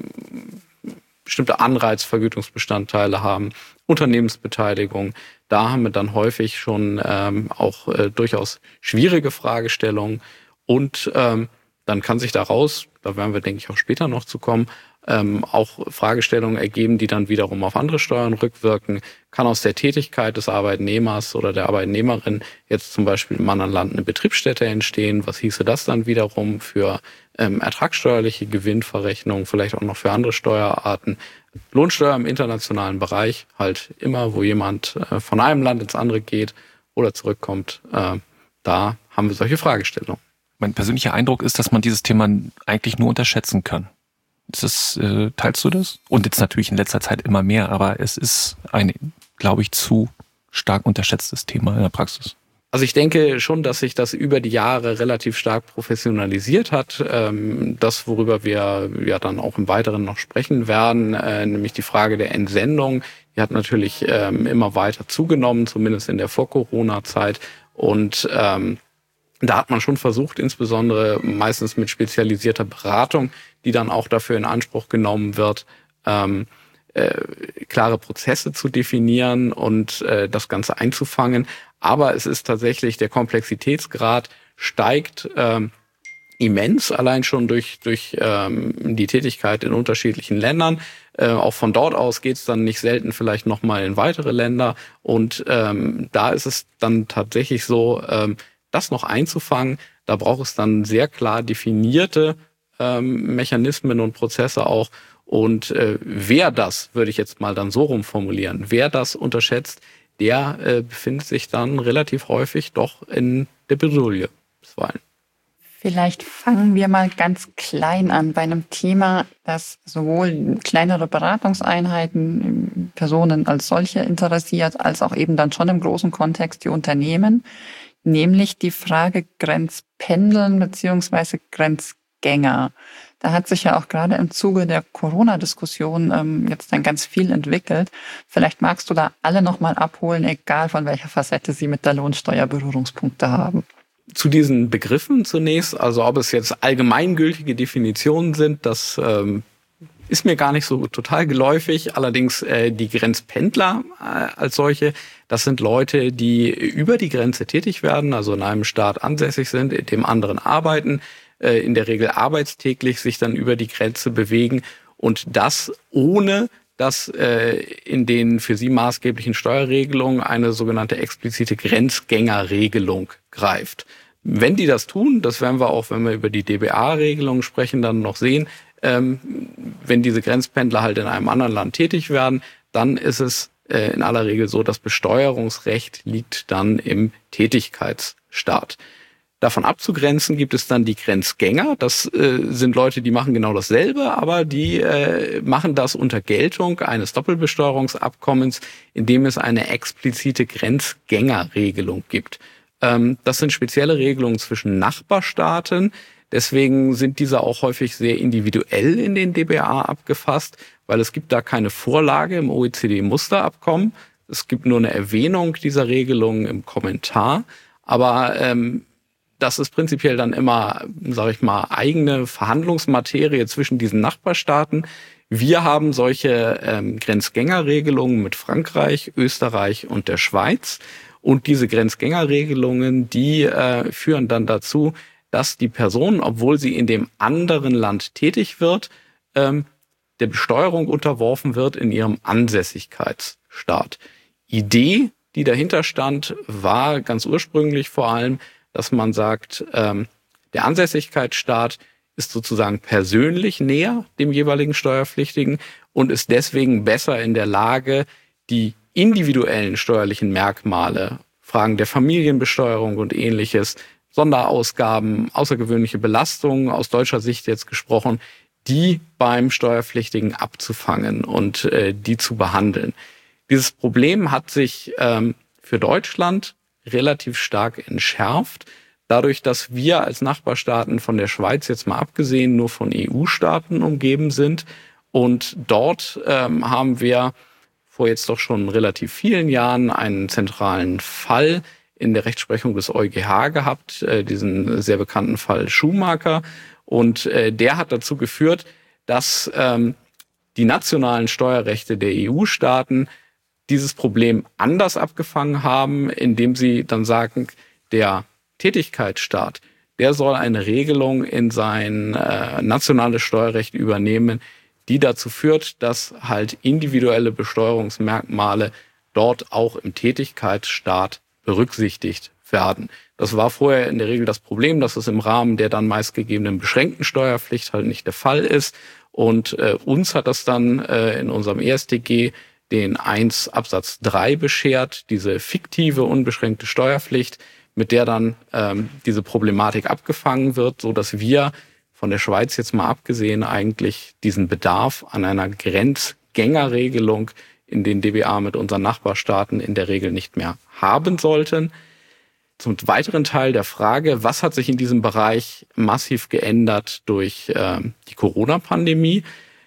bestimmte Anreizvergütungsbestandteile haben, Unternehmensbeteiligung, da haben wir dann häufig schon ähm, auch äh, durchaus schwierige Fragestellungen. Und ähm, dann kann sich daraus, da werden wir, denke ich, auch später noch zu kommen, ähm, auch Fragestellungen ergeben, die dann wiederum auf andere Steuern rückwirken. Kann aus der Tätigkeit des Arbeitnehmers oder der Arbeitnehmerin jetzt zum Beispiel im anderen Land eine Betriebsstätte entstehen? Was hieße das dann wiederum für ähm, ertragssteuerliche Gewinnverrechnung, vielleicht auch noch für andere Steuerarten? Lohnsteuer im internationalen Bereich, halt immer, wo jemand äh, von einem Land ins andere geht oder zurückkommt, äh, da haben wir solche Fragestellungen. Mein persönlicher Eindruck ist, dass man dieses Thema eigentlich nur unterschätzen kann. Ist das, äh, teilst du das? Und jetzt natürlich in letzter Zeit immer mehr, aber es ist ein, glaube ich, zu stark unterschätztes Thema in der Praxis. Also ich denke schon, dass sich das über die Jahre relativ stark professionalisiert hat. Ähm, das, worüber wir ja dann auch im Weiteren noch sprechen werden, äh, nämlich die Frage der Entsendung, die hat natürlich ähm, immer weiter zugenommen, zumindest in der Vor-Corona-Zeit. Und ähm, da hat man schon versucht, insbesondere meistens mit spezialisierter Beratung, die dann auch dafür in Anspruch genommen wird, ähm, äh, klare Prozesse zu definieren und äh, das Ganze einzufangen. Aber es ist tatsächlich, der Komplexitätsgrad steigt ähm, immens, allein schon durch durch ähm, die Tätigkeit in unterschiedlichen Ländern. Äh, auch von dort aus geht es dann nicht selten vielleicht nochmal in weitere Länder. Und ähm, da ist es dann tatsächlich so, ähm, das noch einzufangen, da braucht es dann sehr klar definierte ähm, Mechanismen und Prozesse auch. Und äh, wer das, würde ich jetzt mal dann so rumformulieren, wer das unterschätzt, der äh, befindet sich dann relativ häufig doch in der Bredouille bisweilen. Vielleicht fangen wir mal ganz klein an bei einem Thema, das sowohl kleinere Beratungseinheiten, Personen als solche interessiert, als auch eben dann schon im großen Kontext die Unternehmen. Nämlich die Frage Grenzpendeln beziehungsweise Grenzgänger. Da hat sich ja auch gerade im Zuge der Corona-Diskussion ähm, jetzt dann ganz viel entwickelt. Vielleicht magst du da alle nochmal abholen, egal von welcher Facette sie mit der Lohnsteuer Berührungspunkte haben. Zu diesen Begriffen zunächst, also ob es jetzt allgemeingültige Definitionen sind, das ähm, ist mir gar nicht so total geläufig. Allerdings äh, die Grenzpendler äh, als solche, das sind Leute, die über die Grenze tätig werden, also in einem Staat ansässig sind, in dem anderen arbeiten, äh, in der Regel arbeitstäglich sich dann über die Grenze bewegen und das ohne, dass äh, in den für sie maßgeblichen Steuerregelungen eine sogenannte explizite Grenzgängerregelung greift. Wenn die das tun, das werden wir auch, wenn wir über die D B A-Regelung sprechen, dann noch sehen, ähm, wenn diese Grenzpendler halt in einem anderen Land tätig werden, dann ist es äh, in aller Regel so, das Besteuerungsrecht liegt dann im Tätigkeitsstaat. Davon abzugrenzen gibt es dann die Grenzgänger. Das äh, sind Leute, die machen genau dasselbe, aber die äh, machen das unter Geltung eines Doppelbesteuerungsabkommens, in dem es eine explizite Grenzgängerregelung gibt. Ähm, das sind spezielle Regelungen zwischen Nachbarstaaten. Deswegen sind diese auch häufig sehr individuell in den D B A abgefasst, weil es gibt da keine Vorlage im O E C D-Musterabkommen. Es gibt nur eine Erwähnung dieser Regelungen im Kommentar. Aber ähm, das ist prinzipiell dann immer, sage ich mal, eigene Verhandlungsmaterie zwischen diesen Nachbarstaaten. Wir haben solche ähm, Grenzgängerregelungen mit Frankreich, Österreich und der Schweiz. Und diese Grenzgängerregelungen, die äh, führen dann dazu, dass die Person, obwohl sie in dem anderen Land tätig wird, ähm, der Besteuerung unterworfen wird in ihrem Ansässigkeitsstaat. Idee, die dahinter stand, war ganz ursprünglich vor allem, dass man sagt, ähm, der Ansässigkeitsstaat ist sozusagen persönlich näher dem jeweiligen Steuerpflichtigen und ist deswegen besser in der Lage, die individuellen steuerlichen Merkmale, Fragen der Familienbesteuerung und Ähnliches, Sonderausgaben, außergewöhnliche Belastungen, aus deutscher Sicht jetzt gesprochen, die beim Steuerpflichtigen abzufangen und äh, die zu behandeln. Dieses Problem hat sich ähm, für Deutschland relativ stark entschärft, dadurch, dass wir als Nachbarstaaten von der Schweiz jetzt mal abgesehen nur von E U-Staaten umgeben sind. Und dort ähm, haben wir vor jetzt doch schon relativ vielen Jahren einen zentralen Fall in der Rechtsprechung des EuGH gehabt, äh, diesen sehr bekannten Fall Schumacher. Und äh, der hat dazu geführt, dass ähm, die nationalen Steuerrechte der E U-Staaten dieses Problem anders abgefangen haben, indem sie dann sagen, der Tätigkeitsstaat, der soll eine Regelung in sein äh, nationales Steuerrecht übernehmen, die dazu führt, dass halt individuelle Besteuerungsmerkmale dort auch im Tätigkeitsstaat berücksichtigt werden. Das war vorher in der Regel das Problem, dass es im Rahmen der dann meistgegebenen beschränkten Steuerpflicht halt nicht der Fall ist. Und äh, uns hat das dann äh, in unserem E S T G den eins Absatz drei beschert, diese fiktive unbeschränkte Steuerpflicht, mit der dann ähm, diese Problematik abgefangen wird, so dass wir von der Schweiz jetzt mal abgesehen eigentlich diesen Bedarf an einer Grenzgängerregelung in den D B A mit unseren Nachbarstaaten in der Regel nicht mehr haben sollten. Zum weiteren Teil der Frage, was hat sich in diesem Bereich massiv geändert durch äh, die Corona-Pandemie?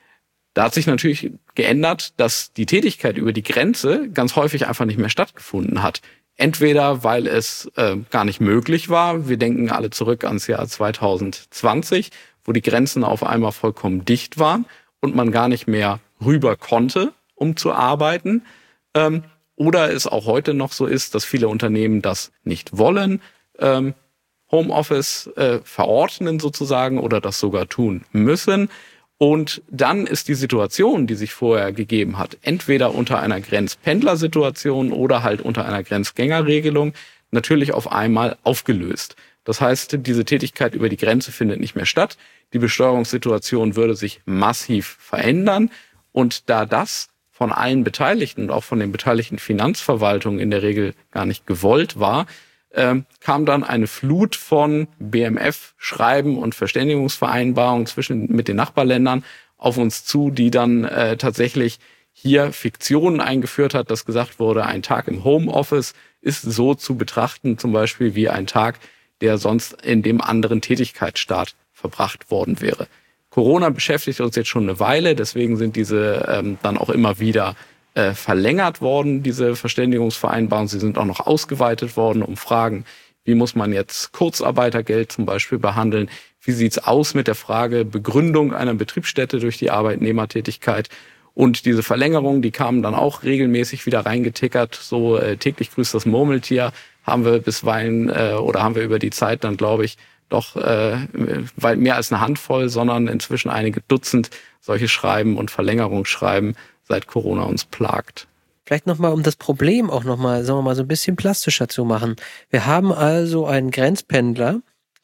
Da hat sich natürlich geändert, dass die Tätigkeit über die Grenze ganz häufig einfach nicht mehr stattgefunden hat. Entweder, weil es äh, gar nicht möglich war. Wir denken alle zurück ans Jahr zwanzig zwanzig, wo die Grenzen auf einmal vollkommen dicht waren und man gar nicht mehr rüber konnte, um zu arbeiten. Ähm, oder es auch heute noch so ist, dass viele Unternehmen das nicht wollen, ähm, Homeoffice äh, verordnen sozusagen oder das sogar tun müssen. Und dann ist die Situation, die sich vorher gegeben hat, entweder unter einer Grenzpendlersituation oder halt unter einer Grenzgängerregelung, natürlich auf einmal aufgelöst. Das heißt, diese Tätigkeit über die Grenze findet nicht mehr statt. Die Besteuerungssituation würde sich massiv verändern. Und da das von allen Beteiligten und auch von den beteiligten Finanzverwaltungen in der Regel gar nicht gewollt war, äh, kam dann eine Flut von B M F-Schreiben und Verständigungsvereinbarungen zwischen mit den Nachbarländern auf uns zu, die dann äh, tatsächlich hier Fiktionen eingeführt hat, dass gesagt wurde, ein Tag im Homeoffice ist so zu betrachten, zum Beispiel wie ein Tag, der sonst in dem anderen Tätigkeitsstaat verbracht worden wäre. Corona beschäftigt uns jetzt schon eine Weile, deswegen sind diese ähm, dann auch immer wieder äh, verlängert worden, diese Verständigungsvereinbarungen. Sie sind auch noch ausgeweitet worden um Fragen, wie muss man jetzt Kurzarbeitergeld zum Beispiel behandeln? Wie sieht's aus mit der Frage Begründung einer Betriebsstätte durch die Arbeitnehmertätigkeit? Und diese Verlängerungen, die kamen dann auch regelmäßig wieder reingetickert. So äh, täglich grüßt das Murmeltier haben wir bisweilen äh, oder haben wir über die Zeit dann, glaube ich, doch äh, weit mehr als eine Handvoll, sondern inzwischen einige Dutzend solche Schreiben und Verlängerungsschreiben, seit Corona uns plagt. Vielleicht nochmal, um das Problem auch nochmal, sagen wir mal, so ein bisschen plastischer zu machen. Wir haben also einen Grenzpendler,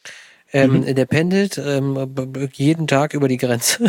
ähm, mhm. der pendelt ähm, jeden Tag über die Grenze.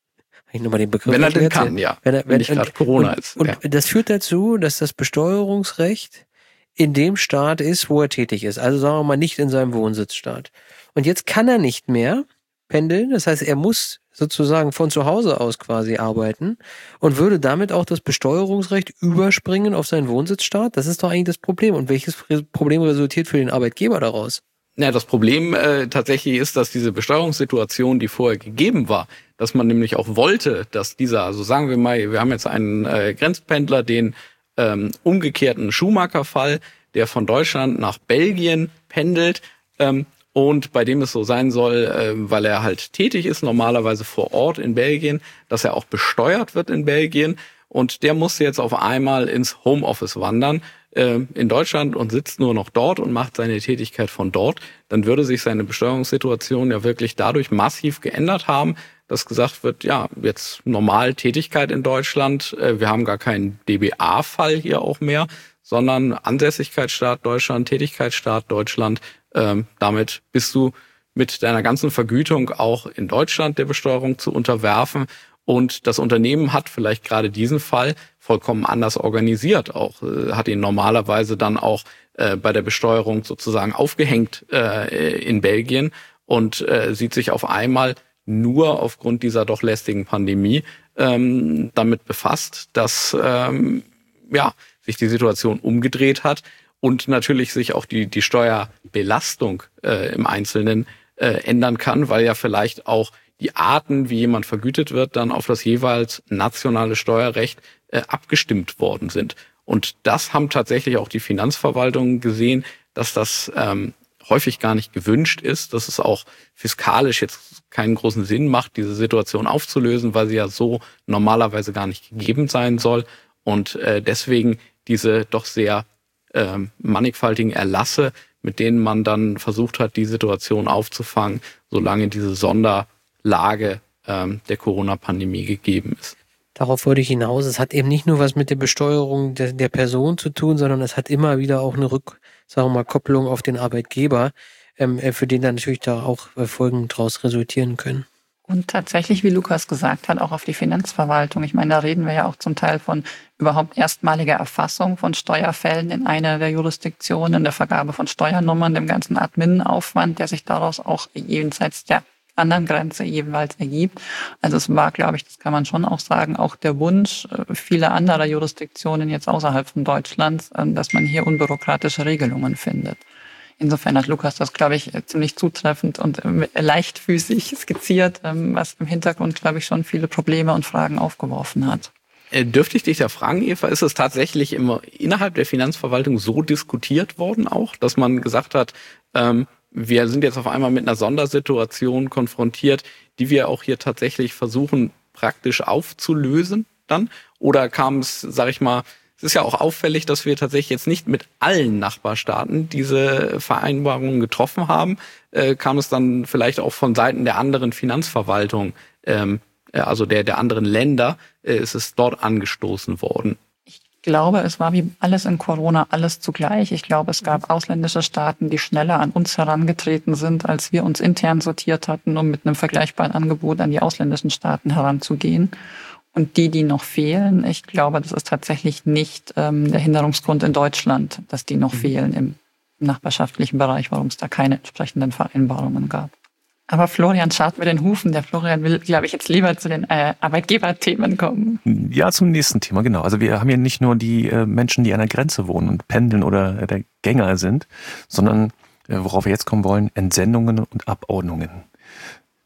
Ich nur mal den Begriff wenn er denn kann, ja. Wenn, er, wenn, wenn nicht gerade Corona und, ist. Und ja. das führt dazu, dass das Besteuerungsrecht in dem Staat ist, wo er tätig ist. Also sagen wir mal nicht in seinem Wohnsitzstaat. Und jetzt kann er nicht mehr pendeln. Das heißt, er muss sozusagen von zu Hause aus quasi arbeiten und würde damit auch das Besteuerungsrecht überspringen auf seinen Wohnsitzstaat. Das ist doch eigentlich das Problem. Und welches Problem resultiert für den Arbeitgeber daraus? Ja, das Problem äh, tatsächlich ist, dass diese Besteuerungssituation, die vorher gegeben war, dass man nämlich auch wollte, dass dieser, also sagen wir mal, wir haben jetzt einen äh, Grenzpendler, den ähm, umgekehrten Schumacher-Fall, der von Deutschland nach Belgien pendelt ähm, und bei dem es so sein soll, äh, weil er halt tätig ist, normalerweise vor Ort in Belgien, dass er auch besteuert wird in Belgien und der musste jetzt auf einmal ins Homeoffice wandern äh, in Deutschland und sitzt nur noch dort und macht seine Tätigkeit von dort, dann würde sich seine Besteuerungssituation ja wirklich dadurch massiv geändert haben, dass gesagt wird, ja, jetzt normal Tätigkeit in Deutschland, äh, wir haben gar keinen D B A-Fall hier auch mehr, sondern Ansässigkeitsstaat Deutschland, Tätigkeitsstaat Deutschland, ähm, damit bist du mit deiner ganzen Vergütung auch in Deutschland der Besteuerung zu unterwerfen. Und das Unternehmen hat vielleicht gerade diesen Fall vollkommen anders organisiert, auch äh, hat ihn normalerweise dann auch äh, bei der Besteuerung sozusagen aufgehängt äh, in Belgien und äh, sieht sich auf einmal nur aufgrund dieser doch lästigen Pandemie ähm, damit befasst, dass ähm, ja sich die Situation umgedreht hat und natürlich sich auch die die Steuerbelastung äh, im Einzelnen äh, ändern kann, weil ja vielleicht auch die Arten, wie jemand vergütet wird, dann auf das jeweils nationale Steuerrecht äh, abgestimmt worden sind. Und das haben tatsächlich auch die Finanzverwaltungen gesehen, dass das ähm, häufig gar nicht gewünscht ist, dass es auch fiskalisch jetzt keinen großen Sinn macht, diese Situation aufzulösen, weil sie ja so normalerweise gar nicht gegeben sein soll. Und äh, deswegen diese doch sehr äh, mannigfaltigen Erlasse, mit denen man dann versucht hat, die Situation aufzufangen, solange diese Sonderlage ähm, der Corona-Pandemie gegeben ist. Darauf wollte ich hinaus. Es hat eben nicht nur was mit der Besteuerung der, der Person zu tun, sondern es hat immer wieder auch eine Rück, sagen wir mal, Kopplung auf den Arbeitgeber, ähm, für den dann natürlich da auch Folgen daraus resultieren können. Und tatsächlich, wie Lukas gesagt hat, auch auf die Finanzverwaltung. Ich meine, da reden wir ja auch zum Teil von überhaupt erstmaliger Erfassung von Steuerfällen in einer der Jurisdiktionen, der Vergabe von Steuernummern, dem ganzen Admin-Aufwand, der sich daraus auch jenseits der anderen Grenze jeweils ergibt. Also es war, glaube ich, das kann man schon auch sagen, auch der Wunsch vieler anderer Jurisdiktionen jetzt außerhalb von Deutschlands, dass man hier unbürokratische Regelungen findet. Insofern hat Lukas das, glaube ich, ziemlich zutreffend und leichtfüßig skizziert, was im Hintergrund, glaube ich, schon viele Probleme und Fragen aufgeworfen hat. Dürfte ich dich da fragen, Eva, ist es tatsächlich immer innerhalb der Finanzverwaltung so diskutiert worden auch, dass man gesagt hat, ähm, wir sind jetzt auf einmal mit einer Sondersituation konfrontiert, die wir auch hier tatsächlich versuchen, praktisch aufzulösen dann? Oder kam es, sag ich mal, es ist ja auch auffällig, dass wir tatsächlich jetzt nicht mit allen Nachbarstaaten diese Vereinbarungen getroffen haben. Äh, kam es dann vielleicht auch von Seiten der anderen Finanzverwaltung, ähm, also der, der anderen Länder, äh, ist es dort angestoßen worden? Ich glaube, es war wie alles in Corona, alles zugleich. Ich glaube, es gab ausländische Staaten, die schneller an uns herangetreten sind, als wir uns intern sortiert hatten, um mit einem vergleichbaren Angebot an die ausländischen Staaten heranzugehen. Und die, die noch fehlen, ich glaube, das ist tatsächlich nicht ähm, der Hinderungsgrund in Deutschland, dass die noch mhm. fehlen im nachbarschaftlichen Bereich, warum es da keine entsprechenden Vereinbarungen gab. Aber Florian schaut mit den Hufen. Der Florian will, glaube ich, jetzt lieber zu den äh, Arbeitgeberthemen kommen. Ja, zum nächsten Thema, genau. Also wir haben ja nicht nur die äh, Menschen, die an der Grenze wohnen und pendeln oder äh, der Gänger sind, sondern, äh, worauf wir jetzt kommen wollen, Entsendungen und Abordnungen.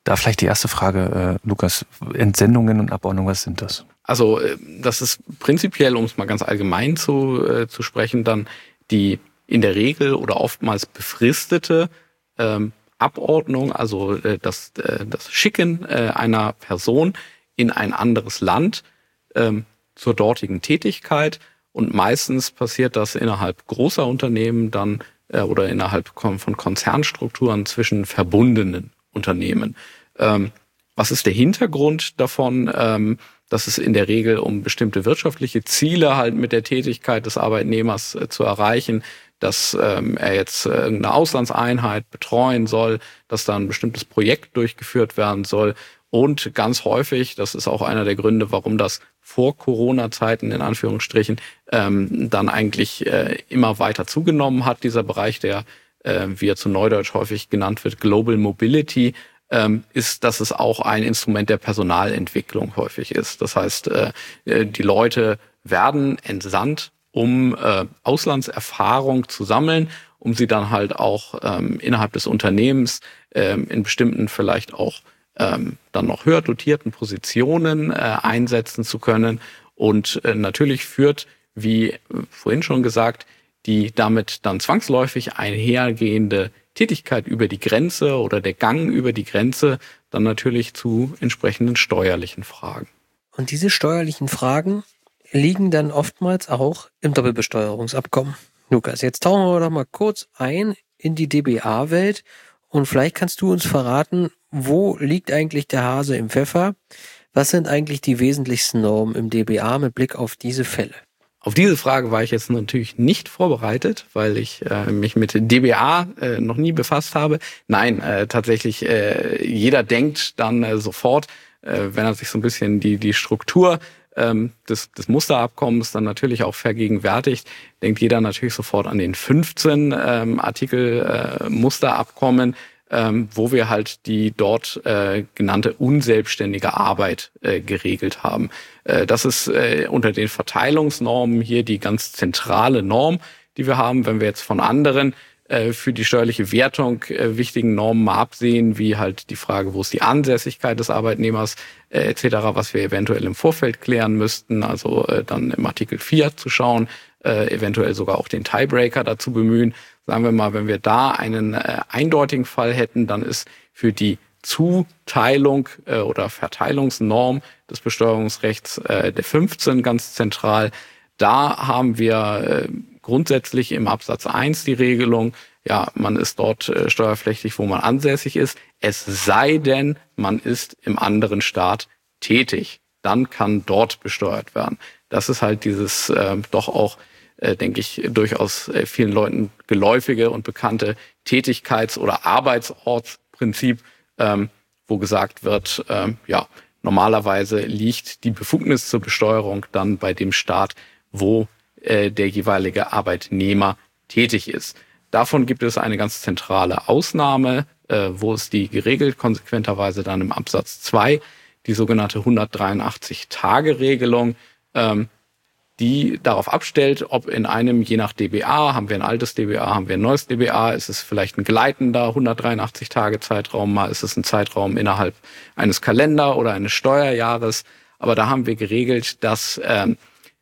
Da vielleicht die erste Frage, äh, Lukas. Entsendungen und Abordnung, was sind das? Also das ist prinzipiell, um es mal ganz allgemein zu, äh, zu sprechen, dann die in der Regel oder oftmals befristete ähm, Abordnung, also äh, das, äh, das Schicken äh, einer Person in ein anderes Land ähm, zur dortigen Tätigkeit. Und meistens passiert das innerhalb großer Unternehmen dann äh, oder innerhalb von Konzernstrukturen zwischen verbundenen Unternehmen. Ähm, was ist der Hintergrund davon? Ähm, dass es in der Regel um bestimmte wirtschaftliche Ziele halt mit der Tätigkeit des Arbeitnehmers äh, zu erreichen, dass ähm, er jetzt äh, irgendeine Auslandseinheit betreuen soll, dass da ein bestimmtes Projekt durchgeführt werden soll. Und ganz häufig, das ist auch einer der Gründe, warum das vor Corona-Zeiten in Anführungsstrichen ähm, dann eigentlich äh, immer weiter zugenommen hat, dieser Bereich, der, äh, wie er zu Neudeutsch häufig genannt wird, Global Mobility, ähm, ist, dass es auch ein Instrument der Personalentwicklung häufig ist. Das heißt, äh, die Leute werden entsandt, um äh, Auslandserfahrung zu sammeln, um sie dann halt auch ähm, innerhalb des Unternehmens ähm, in bestimmten vielleicht auch ähm, dann noch höher dotierten Positionen äh, einsetzen zu können. Und äh, natürlich führt, wie äh, vorhin schon gesagt, die damit dann zwangsläufig einhergehende Tätigkeit über die Grenze oder der Gang über die Grenze dann natürlich zu entsprechenden steuerlichen Fragen. Und diese steuerlichen Fragen liegen dann oftmals auch im Doppelbesteuerungsabkommen. Lukas, jetzt tauchen wir doch mal kurz ein in die D B A-Welt und vielleicht kannst du uns verraten, wo liegt eigentlich der Hase im Pfeffer? Was sind eigentlich die wesentlichsten Normen im D B A mit Blick auf diese Fälle? Auf diese Frage war ich jetzt natürlich nicht vorbereitet, weil ich äh, mich mit D B A äh, noch nie befasst habe. Nein, äh, tatsächlich, äh, jeder denkt dann äh, sofort, äh, wenn er sich so ein bisschen die die Struktur ähm, des, des Musterabkommens dann natürlich auch vergegenwärtigt, denkt jeder natürlich sofort an den fünfzehn ähm, Artikel äh, Musterabkommen, ähm, wo wir halt die dort äh, genannte unselbstständige Arbeit äh, geregelt haben. Äh, das ist äh, unter den Verteilungsnormen hier die ganz zentrale Norm, die wir haben, wenn wir jetzt von anderen äh, für die steuerliche Wertung äh, wichtigen Normen mal absehen, wie halt die Frage, wo ist die Ansässigkeit des Arbeitnehmers äh, et cetera, was wir eventuell im Vorfeld klären müssten, also äh, dann im Artikel vier zu schauen, äh, eventuell sogar auch den Tiebreaker dazu bemühen. Sagen wir mal, wenn wir da einen äh, eindeutigen Fall hätten, dann ist für die Zuteilung äh, oder Verteilungsnorm des Besteuerungsrechts äh, der fünfzehn ganz zentral. Da haben wir äh, grundsätzlich im Absatz eins die Regelung, ja, man ist dort äh, steuerpflichtig, wo man ansässig ist, es sei denn, man ist im anderen Staat tätig. Dann kann dort besteuert werden. Das ist halt dieses äh, doch auch Äh, denke ich, durchaus äh, vielen Leuten geläufige und bekannte Tätigkeits- oder Arbeitsortsprinzip, ähm, wo gesagt wird, ähm, ja, normalerweise liegt die Befugnis zur Besteuerung dann bei dem Staat, wo äh, der jeweilige Arbeitnehmer tätig ist. Davon gibt es eine ganz zentrale Ausnahme, äh, wo es die geregelt, konsequenterweise dann im Absatz zwei, die sogenannte hundertdreiundachtzig-Tage-Regelung, ähm, die darauf abstellt, ob in einem, je nach D B A, haben wir ein altes D B A, haben wir ein neues D B A, ist es vielleicht ein gleitender hundertdreiundachtzig-Tage-Zeitraum, mal ist es ein Zeitraum innerhalb eines Kalender- oder eines Steuerjahres. Aber da haben wir geregelt, dass ähm,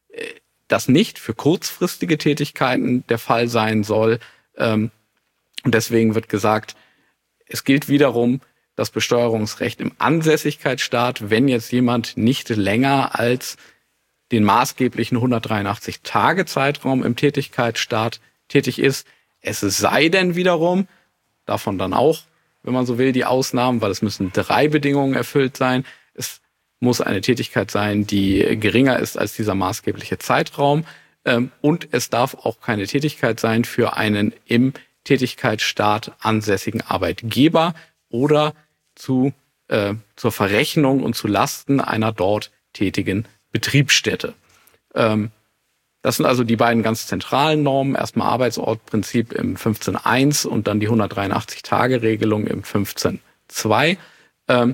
das nicht für kurzfristige Tätigkeiten der Fall sein soll. Ähm, und deswegen wird gesagt, es gilt wiederum das Besteuerungsrecht im Ansässigkeitsstaat, wenn jetzt jemand nicht länger als den maßgeblichen hundertdreiundachtzig-Tage-Zeitraum im Tätigkeitsstaat tätig ist. Es sei denn wiederum, davon dann auch, wenn man so will, die Ausnahmen, weil es müssen drei Bedingungen erfüllt sein. Es muss eine Tätigkeit sein, die geringer ist als dieser maßgebliche Zeitraum. Und es darf auch keine Tätigkeit sein für einen im Tätigkeitsstaat ansässigen Arbeitgeber oder zu, äh, zur Verrechnung und zu Lasten einer dort tätigen Betriebsstätte. Ähm, das sind also die beiden ganz zentralen Normen. Erstmal Arbeitsortprinzip im fünfzehn Punkt eins und dann die hundertdreiundachtzig-Tage-Regelung im fünfzehn Punkt zwei. Ähm,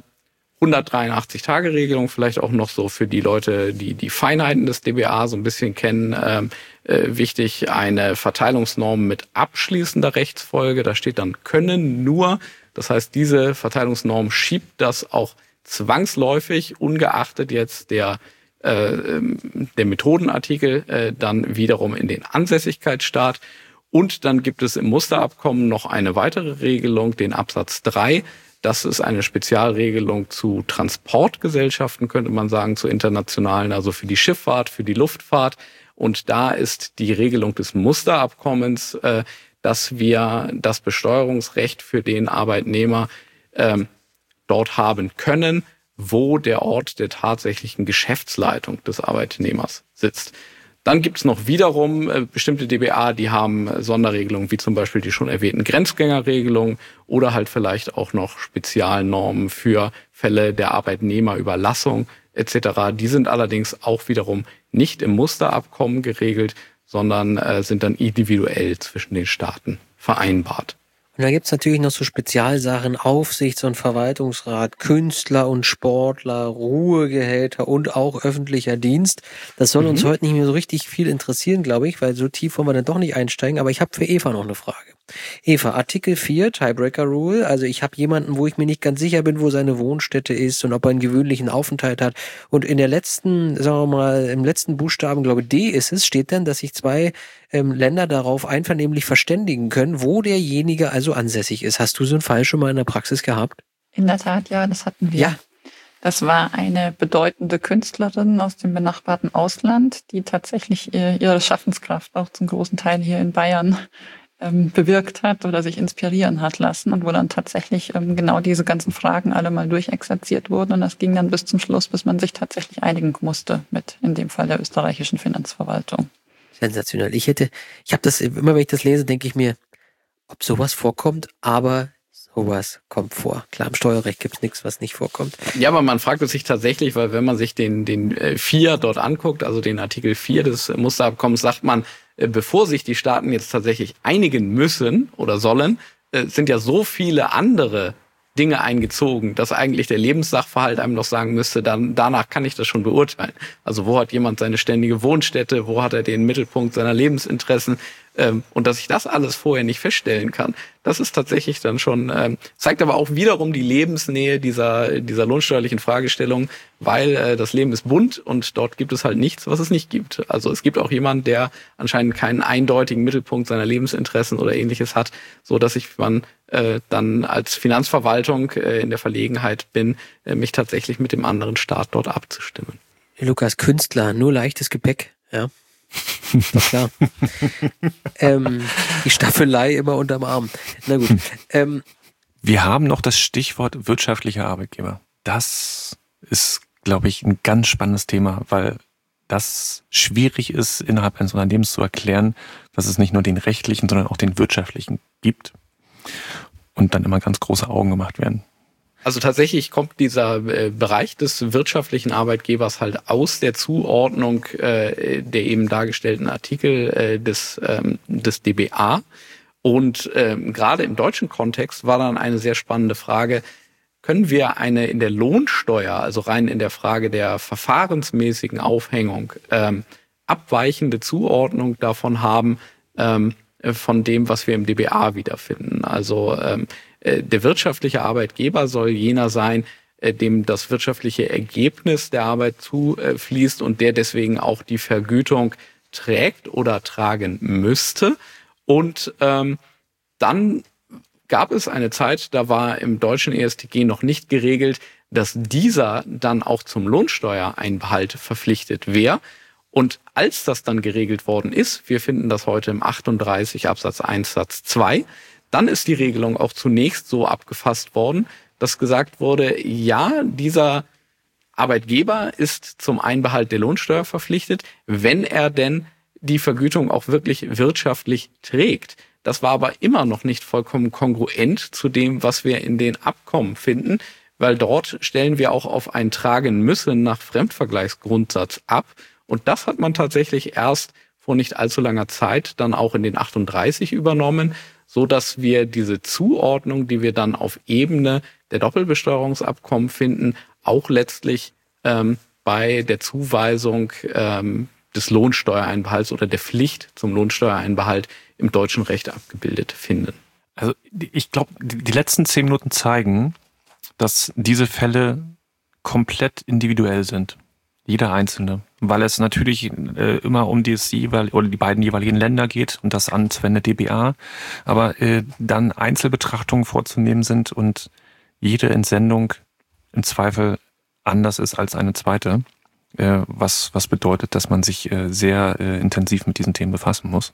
hundertdreiundachtzig-Tage-Regelung vielleicht auch noch so für die Leute, die die Feinheiten des D B A so ein bisschen kennen. Ähm, äh, wichtig, eine Verteilungsnorm mit abschließender Rechtsfolge. Da steht dann können nur Das heißt, diese Verteilungsnorm schiebt das auch zwangsläufig, ungeachtet jetzt der, äh, der Methodenartikel, äh, dann wiederum in den Ansässigkeitsstaat. Und dann gibt es im Musterabkommen noch eine weitere Regelung, den Absatz drei. Das ist eine Spezialregelung zu Transportgesellschaften, könnte man sagen, zu internationalen, also für die Schifffahrt, für die Luftfahrt. Und da ist die Regelung des Musterabkommens, äh, dass wir das Besteuerungsrecht für den Arbeitnehmer ähm, dort haben können, wo der Ort der tatsächlichen Geschäftsleitung des Arbeitnehmers sitzt. Dann gibt es noch wiederum äh, bestimmte D B A, die haben äh, Sonderregelungen, wie zum Beispiel die schon erwähnten Grenzgängerregelungen oder halt vielleicht auch noch Spezialnormen für Fälle der Arbeitnehmerüberlassung et cetera. Die sind allerdings auch wiederum nicht im Musterabkommen geregelt, sondern äh, sind dann individuell zwischen den Staaten vereinbart. Und dann gibt's natürlich noch so Spezialsachen, Aufsichts- und Verwaltungsrat, Künstler und Sportler, Ruhegehälter und auch öffentlicher Dienst. Das soll uns mhm. heute nicht mehr so richtig viel interessieren, glaube ich, weil so tief wollen wir dann doch nicht einsteigen. Aber ich habe für Eva noch eine Frage. Eva, Artikel vier, Tiebreaker Rule. Also ich habe jemanden, wo ich mir nicht ganz sicher bin, wo seine Wohnstätte ist und ob er einen gewöhnlichen Aufenthalt hat. Und in der letzten, sagen wir mal, im letzten Buchstaben, glaube ich, D ist es, steht dann, dass sich zwei ähm, Länder darauf einvernehmlich verständigen können, wo derjenige also ansässig ist. Hast du so einen Fall schon mal in der Praxis gehabt? In der Tat, ja, das hatten wir. Ja. Das war eine bedeutende Künstlerin aus dem benachbarten Ausland, die tatsächlich ihre Schaffenskraft auch zum großen Teil hier in Bayern ähm, bewirkt hat oder sich inspirieren hat lassen und wo dann tatsächlich ähm, genau diese ganzen Fragen alle mal durchexerziert wurden. Und das ging dann bis zum Schluss, bis man sich tatsächlich einigen musste mit, in dem Fall der österreichischen Finanzverwaltung. Sensationell. Ich hätte, ich habe das, immer wenn ich das lese, denke ich mir, ob sowas vorkommt, aber sowas kommt vor. Klar, im Steuerrecht gibt's nichts, was nicht vorkommt. Ja, aber man fragt sich tatsächlich, weil wenn man sich den, den äh, vier dort anguckt, also den Artikel vier des Musterabkommens, sagt man, äh, bevor sich die Staaten jetzt tatsächlich einigen müssen oder sollen, äh, sind ja so viele andere Dinge eingezogen, dass eigentlich der Lebenssachverhalt einem noch sagen müsste, dann danach kann ich das schon beurteilen. Also wo hat jemand seine ständige Wohnstätte, wo hat er den Mittelpunkt seiner Lebensinteressen, ähm, und dass ich das alles vorher nicht feststellen kann, das ist tatsächlich dann schon, ähm, zeigt aber auch wiederum die Lebensnähe dieser dieser lohnsteuerlichen Fragestellung, weil äh, das Leben ist bunt und dort gibt es halt nichts, was es nicht gibt. Also es gibt auch jemanden, der anscheinend keinen eindeutigen Mittelpunkt seiner Lebensinteressen oder Ähnliches hat, so dass ich man äh, dann als Finanzverwaltung äh, in der Verlegenheit bin, äh, mich tatsächlich mit dem anderen Staat dort abzustimmen. Lukas, Künstler, nur leichtes Gepäck, ja. Ist doch klar. ähm, die Staffelei immer unterm Arm. Na gut. Ähm, Wir haben noch das Stichwort wirtschaftlicher Arbeitgeber. Das ist, glaube ich, ein ganz spannendes Thema, weil das schwierig ist, innerhalb eines Unternehmens zu erklären, dass es nicht nur den rechtlichen, sondern auch den wirtschaftlichen gibt und dann immer ganz große Augen gemacht werden. Also tatsächlich kommt dieser äh, Bereich des wirtschaftlichen Arbeitgebers halt aus der Zuordnung äh, der eben dargestellten Artikel äh, des, ähm, des D B A. Und ähm, gerade im deutschen Kontext war dann eine sehr spannende Frage, können wir eine in der Lohnsteuer, also rein in der Frage der verfahrensmäßigen Aufhängung, ähm, abweichende Zuordnung davon haben, ähm, von dem, was wir im D B A wiederfinden. Also ähm, der wirtschaftliche Arbeitgeber soll jener sein, dem das wirtschaftliche Ergebnis der Arbeit zufließt und der deswegen auch die Vergütung trägt oder tragen müsste. Und ähm, dann gab es eine Zeit, da war im deutschen E S T G noch nicht geregelt, dass dieser dann auch zum Lohnsteuereinbehalt verpflichtet wäre. Und als das dann geregelt worden ist, wir finden das heute im achtunddreißig Absatz eins Satz zwei, dann ist die Regelung auch zunächst so abgefasst worden, dass gesagt wurde, ja, dieser Arbeitgeber ist zum Einbehalt der Lohnsteuer verpflichtet, wenn er denn die Vergütung auch wirklich wirtschaftlich trägt. Das war aber immer noch nicht vollkommen kongruent zu dem, was wir in den Abkommen finden, weil dort stellen wir auch auf ein Tragen müssen nach Fremdvergleichsgrundsatz ab. Und das hat man tatsächlich erst vor nicht allzu langer Zeit dann auch in den achtunddreißig übernommen, so dass wir diese Zuordnung, die wir dann auf Ebene der Doppelbesteuerungsabkommen finden, auch letztlich ähm, bei der Zuweisung ähm, des Lohnsteuereinbehalts oder der Pflicht zum Lohnsteuereinbehalt im deutschen Recht abgebildet finden. Also ich glaube, die letzten zehn Minuten zeigen, dass diese Fälle komplett individuell sind. Jeder einzelne. Weil es natürlich äh, immer um das jeweil oder die beiden jeweiligen Länder geht und das anzuwendende D B A. Aber äh, dann Einzelbetrachtungen vorzunehmen sind und jede Entsendung im Zweifel anders ist als eine zweite. Äh, was, was bedeutet, dass man sich äh, sehr äh, intensiv mit diesen Themen befassen muss.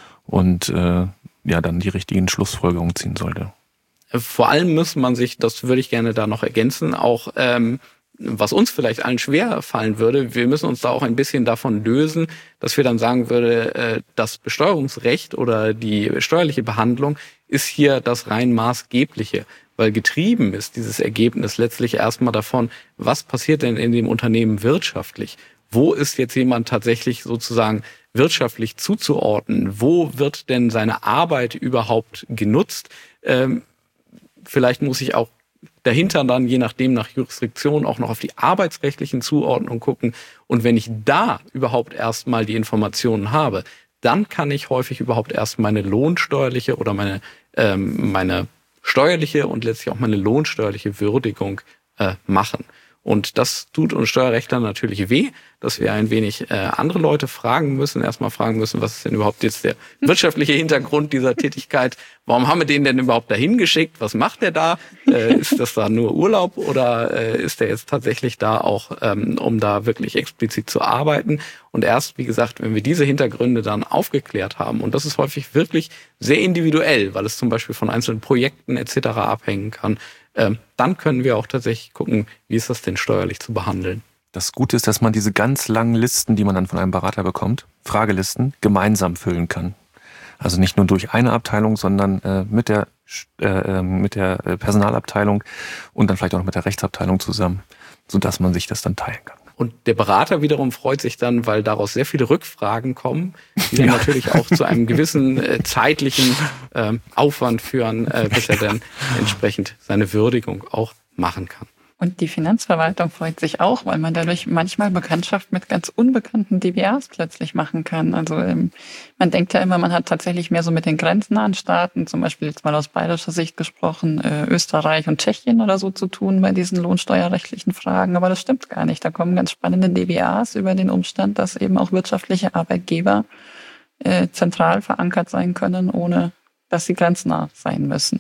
Und äh, ja, dann die richtigen Schlussfolgerungen ziehen sollte. Vor allem muss man sich, das würde ich gerne da noch ergänzen, auch ähm, was uns vielleicht allen schwer fallen würde, wir müssen uns da auch ein bisschen davon lösen, dass wir dann sagen würde, äh, das Besteuerungsrecht oder die steuerliche Behandlung ist hier das rein Maßgebliche, weil getrieben ist dieses Ergebnis letztlich erstmal davon, was passiert denn in dem Unternehmen wirtschaftlich? Wo ist jetzt jemand tatsächlich sozusagen wirtschaftlich zuzuordnen? Wo wird denn seine Arbeit überhaupt genutzt? Ähm, vielleicht muss ich auch dahinter dann, je nachdem nach Jurisdiktion, auch noch auf die arbeitsrechtlichen Zuordnungen gucken. Und wenn ich da überhaupt erstmal die Informationen habe, dann kann ich häufig überhaupt erst meine lohnsteuerliche oder meine, ähm, meine steuerliche und letztlich auch meine lohnsteuerliche Würdigung äh, machen. Und das tut uns Steuerrechtlern natürlich weh, dass wir ein wenig äh, andere Leute fragen müssen, erstmal fragen müssen, was ist denn überhaupt jetzt der wirtschaftliche Hintergrund dieser Tätigkeit? Warum haben wir den denn überhaupt dahin geschickt? Was macht der da? Äh, ist das da nur Urlaub oder äh, ist der jetzt tatsächlich da auch, ähm, um da wirklich explizit zu arbeiten? Und erst, wie gesagt, wenn wir diese Hintergründe dann aufgeklärt haben, und das ist häufig wirklich sehr individuell, weil es zum Beispiel von einzelnen Projekten et cetera abhängen kann, ähm, dann können wir auch tatsächlich gucken, wie ist das denn steuerlich zu behandeln. Das Gute ist, dass man diese ganz langen Listen, die man dann von einem Berater bekommt, Fragelisten, gemeinsam füllen kann. Also nicht nur durch eine Abteilung, sondern äh, mit der äh, mit der Personalabteilung und dann vielleicht auch noch mit der Rechtsabteilung zusammen, sodass man sich das dann teilen kann. Und der Berater wiederum freut sich dann, weil daraus sehr viele Rückfragen kommen, die dann ja. natürlich auch zu einem gewissen äh, zeitlichen äh, Aufwand führen, äh, bis er dann entsprechend seine Würdigung auch machen kann. Und die Finanzverwaltung freut sich auch, weil man dadurch manchmal Bekanntschaft mit ganz unbekannten D B As plötzlich machen kann. Also ähm, man denkt ja immer, man hat tatsächlich mehr so mit den grenznahen Staaten, zum Beispiel jetzt mal aus bayerischer Sicht gesprochen, äh, Österreich und Tschechien oder so zu tun bei diesen lohnsteuerrechtlichen Fragen. Aber das stimmt gar nicht. Da kommen ganz spannende D B As über den Umstand, dass eben auch wirtschaftliche Arbeitgeber äh, zentral verankert sein können, ohne dass sie grenznah sein müssen.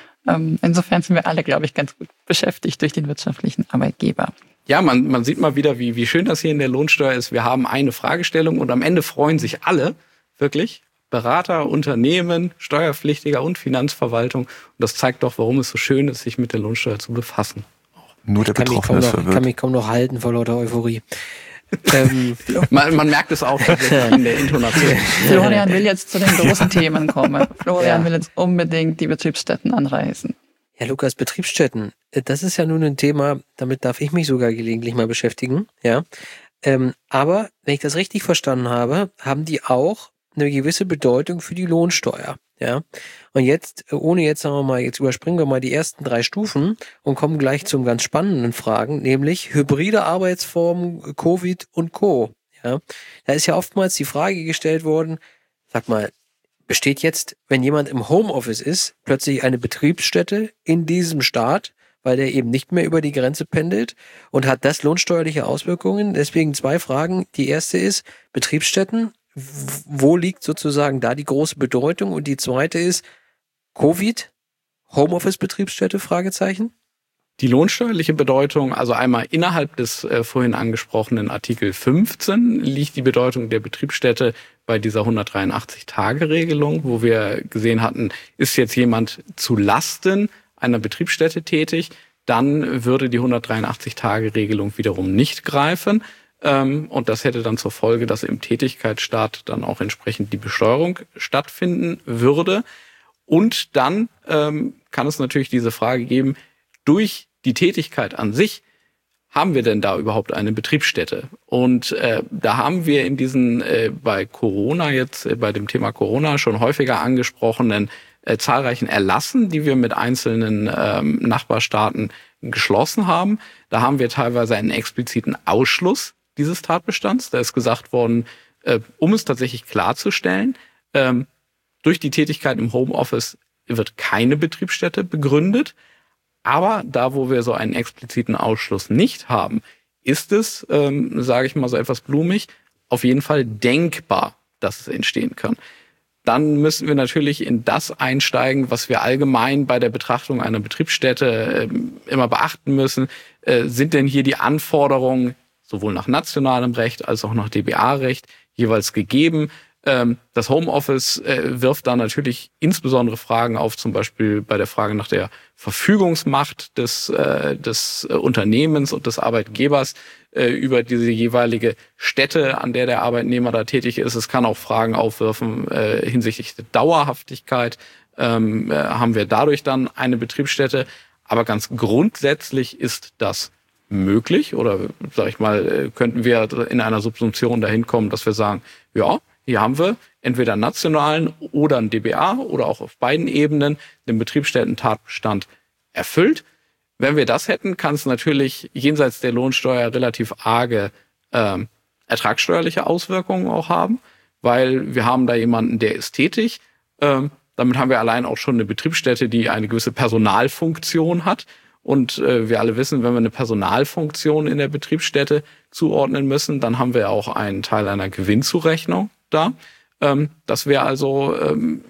Insofern sind wir alle, glaube ich, ganz gut beschäftigt durch den wirtschaftlichen Arbeitgeber. Ja, man, man sieht mal wieder, wie, wie schön das hier in der Lohnsteuer ist. Wir haben eine Fragestellung und am Ende freuen sich alle, wirklich, Berater, Unternehmen, Steuerpflichtiger und Finanzverwaltung. Und das zeigt doch, warum es so schön ist, sich mit der Lohnsteuer zu befassen. Nur der Betroffene ist verwirrt. Ich kann mich kaum noch halten vor lauter Euphorie. ähm, man, man merkt es auch in der Intonation. Florian will jetzt zu den großen Themen kommen. Florian ja. will jetzt unbedingt die Betriebsstätten anreißen. Ja, Lukas, Betriebsstätten, das ist ja nun ein Thema, damit darf ich mich sogar gelegentlich mal beschäftigen. Ja, ähm, aber wenn ich das richtig verstanden habe, haben die auch eine gewisse Bedeutung für die Lohnsteuer. Ja, und jetzt, ohne jetzt, sagen wir mal, jetzt überspringen wir mal die ersten drei Stufen und kommen gleich zum ganz spannenden Fragen, nämlich hybride Arbeitsformen, Covid und Co. Ja, da ist ja oftmals die Frage gestellt worden, sag mal, besteht jetzt, wenn jemand im Homeoffice ist, plötzlich eine Betriebsstätte in diesem Staat, weil der eben nicht mehr über die Grenze pendelt und hat das lohnsteuerliche Auswirkungen? Deswegen zwei Fragen. Die erste ist, Betriebsstätten, wo liegt sozusagen da die große Bedeutung? Und die zweite ist, Covid, Homeoffice-Betriebsstätte, Fragezeichen? Die lohnsteuerliche Bedeutung, also einmal innerhalb des äh, vorhin angesprochenen Artikel fünfzehn, liegt die Bedeutung der Betriebsstätte bei dieser hundertdreiundachtzig-Tage-Regelung, wo wir gesehen hatten, ist jetzt jemand zu Lasten einer Betriebsstätte tätig, dann würde die hundertdreiundachtzig-Tage-Regelung wiederum nicht greifen. Und das hätte dann zur Folge, dass im Tätigkeitsstaat dann auch entsprechend die Besteuerung stattfinden würde. Und dann ähm, kann es natürlich diese Frage geben, durch die Tätigkeit an sich, haben wir denn da überhaupt eine Betriebsstätte? Und äh, da haben wir in diesen äh, bei Corona jetzt, äh, bei dem Thema Corona schon häufiger angesprochenen äh, zahlreichen Erlassen, die wir mit einzelnen ähm, Nachbarstaaten geschlossen haben. Da haben wir teilweise einen expliziten Ausschluss dieses Tatbestands. Da ist gesagt worden, äh, um es tatsächlich klarzustellen, ähm, durch die Tätigkeit im Homeoffice wird keine Betriebsstätte begründet. Aber da, wo wir so einen expliziten Ausschluss nicht haben, ist es, ähm, sage ich mal so etwas blumig, auf jeden Fall denkbar, dass es entstehen kann. Dann müssen wir natürlich in das einsteigen, was wir allgemein bei der Betrachtung einer Betriebsstätte äh, immer beachten müssen. Äh, sind denn hier die Anforderungen sowohl nach nationalem Recht als auch nach D B A-Recht jeweils gegeben? Ähm, das Homeoffice äh, wirft da natürlich insbesondere Fragen auf, zum Beispiel bei der Frage nach der Verfügungsmacht des, äh, des äh, Unternehmens und des Arbeitgebers äh, über diese jeweilige Stätte, an der der Arbeitnehmer da tätig ist. Es kann auch Fragen aufwerfen äh, hinsichtlich der Dauerhaftigkeit. Ähm, äh, haben wir dadurch dann eine Betriebsstätte? Aber ganz grundsätzlich ist das möglich, oder sag ich mal, könnten wir in einer Subsumption dahin kommen, dass wir sagen, ja, hier haben wir entweder einen nationalen oder einen D B A oder auch auf beiden Ebenen den Betriebsstätten-Tatbestand erfüllt. Wenn wir das hätten, kann es natürlich jenseits der Lohnsteuer relativ arge äh, ertragssteuerliche Auswirkungen auch haben, weil wir haben da jemanden, der ist tätig. Ähm, damit haben wir allein auch schon eine Betriebsstätte, die eine gewisse Personalfunktion hat. Und äh, wir alle wissen, wenn wir eine Personalfunktion in der Betriebsstätte zuordnen müssen, dann haben wir auch einen Teil einer Gewinnzurechnung da. Ähm, das wäre also ähm,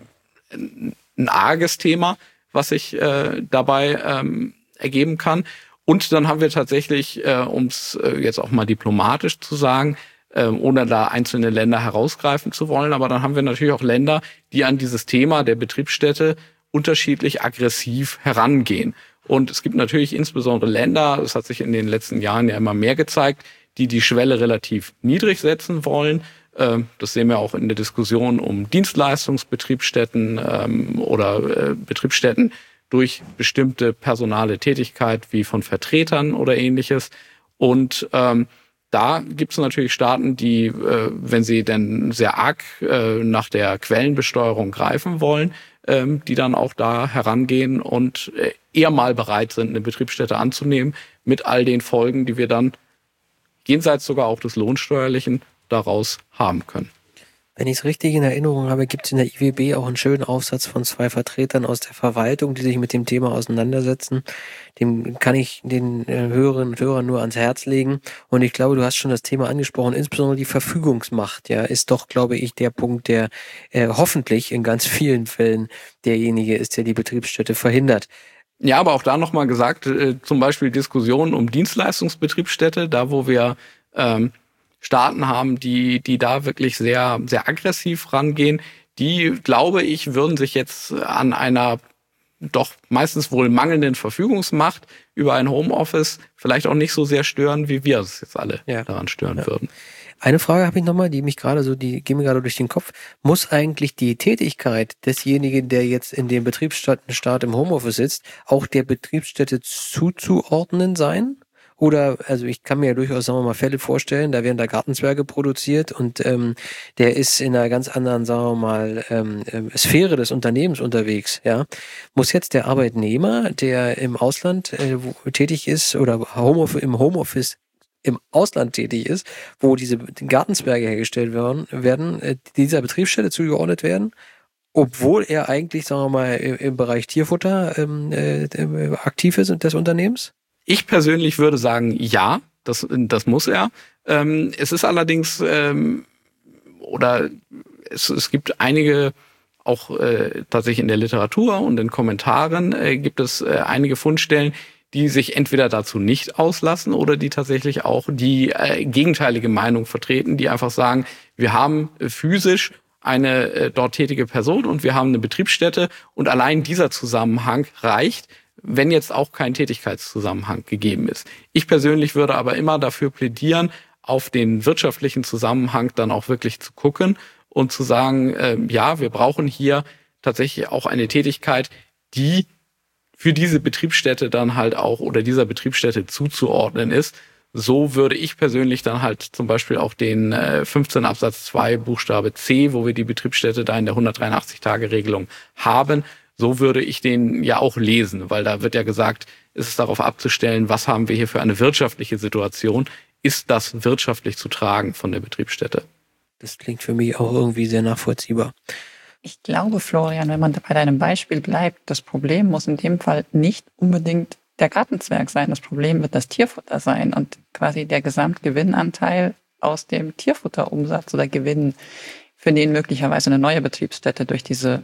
ein arges Thema, was sich äh, dabei ähm, ergeben kann. Und dann haben wir tatsächlich, äh, um es äh, jetzt auch mal diplomatisch zu sagen, äh, ohne da einzelne Länder herausgreifen zu wollen, aber dann haben wir natürlich auch Länder, die an dieses Thema der Betriebsstätte unterschiedlich aggressiv herangehen. Und es gibt natürlich insbesondere Länder, das hat sich in den letzten Jahren ja immer mehr gezeigt, die die Schwelle relativ niedrig setzen wollen. Das sehen wir auch in der Diskussion um Dienstleistungsbetriebsstätten ähm, oder äh, Betriebsstätten durch bestimmte personale Tätigkeit wie von Vertretern oder ähnliches. Und ähm, da gibt es natürlich Staaten, die, äh, wenn sie denn sehr arg äh, nach der Quellenbesteuerung greifen wollen, ähm, die dann auch da herangehen und äh, eher mal bereit sind, eine Betriebsstätte anzunehmen, mit all den Folgen, die wir dann jenseits sogar auch des Lohnsteuerlichen daraus haben können. Wenn ich es richtig in Erinnerung habe, gibt es in der I W B auch einen schönen Aufsatz von zwei Vertretern aus der Verwaltung, die sich mit dem Thema auseinandersetzen. Dem kann ich den äh, Hörerinnen und Hörern nur ans Herz legen. Und ich glaube, du hast schon das Thema angesprochen, insbesondere die Verfügungsmacht, ja, ist doch, glaube ich, der Punkt, der äh, hoffentlich in ganz vielen Fällen derjenige ist, der die Betriebsstätte verhindert. Ja, aber auch da nochmal gesagt, äh, zum Beispiel Diskussionen um Dienstleistungsbetriebsstätte, da wo wir ähm, Staaten haben, die die da wirklich sehr sehr aggressiv rangehen, die, glaube ich, würden sich jetzt an einer doch meistens wohl mangelnden Verfügungsmacht über ein Homeoffice vielleicht auch nicht so sehr stören, wie wir es jetzt alle ja. daran stören ja. würden. Eine Frage habe ich nochmal, die mich gerade so, die geht mir gerade durch den Kopf. Muss eigentlich die Tätigkeit desjenigen, der jetzt in dem Betriebsstättenstaat im Homeoffice sitzt, auch der Betriebsstätte zuzuordnen sein? Oder, also ich kann mir ja durchaus, sagen wir mal, Fälle vorstellen, da werden da Gartenzwerge produziert und ähm, der ist in einer ganz anderen, sagen wir mal, ähm, Sphäre des Unternehmens unterwegs. Ja, muss jetzt der Arbeitnehmer, der im Ausland äh, wo, tätig ist oder Homeoffice, im Homeoffice im Ausland tätig ist, wo diese Gartenzwerge hergestellt werden, werden äh, dieser Betriebsstätte zugeordnet werden, obwohl er eigentlich, sagen wir mal, im, im Bereich Tierfutter ähm, äh, aktiv ist des Unternehmens? Ich persönlich würde sagen, ja, das, das muss er. Ähm, es ist allerdings, ähm, oder es, es gibt einige, auch äh, tatsächlich in der Literatur und in Kommentaren äh, gibt es äh, einige Fundstellen, die sich entweder dazu nicht auslassen oder die tatsächlich auch die äh, gegenteilige Meinung vertreten, die einfach sagen, wir haben äh, physisch eine äh, dort tätige Person und wir haben eine Betriebsstätte und allein dieser Zusammenhang reicht, wenn jetzt auch kein Tätigkeitszusammenhang gegeben ist. Ich persönlich würde aber immer dafür plädieren, auf den wirtschaftlichen Zusammenhang dann auch wirklich zu gucken und zu sagen, äh, ja, wir brauchen hier tatsächlich auch eine Tätigkeit, die für diese Betriebsstätte dann halt auch oder dieser Betriebsstätte zuzuordnen ist. So würde ich persönlich dann halt zum Beispiel auch den äh, fünfzehn Absatz zwei Buchstabe C, wo wir die Betriebsstätte da in der hundertdreiundachtzig-Tage-Regelung haben, so würde ich den ja auch lesen, weil da wird ja gesagt, ist es darauf abzustellen, was haben wir hier für eine wirtschaftliche Situation? Ist das wirtschaftlich zu tragen von der Betriebsstätte? Das klingt für mich auch irgendwie sehr nachvollziehbar. Ich glaube, Florian, wenn man bei deinem Beispiel bleibt, das Problem muss in dem Fall nicht unbedingt der Gartenzwerg sein. Das Problem wird das Tierfutter sein und quasi der Gesamtgewinnanteil aus dem Tierfutterumsatz oder Gewinn, für den möglicherweise eine neue Betriebsstätte durch diese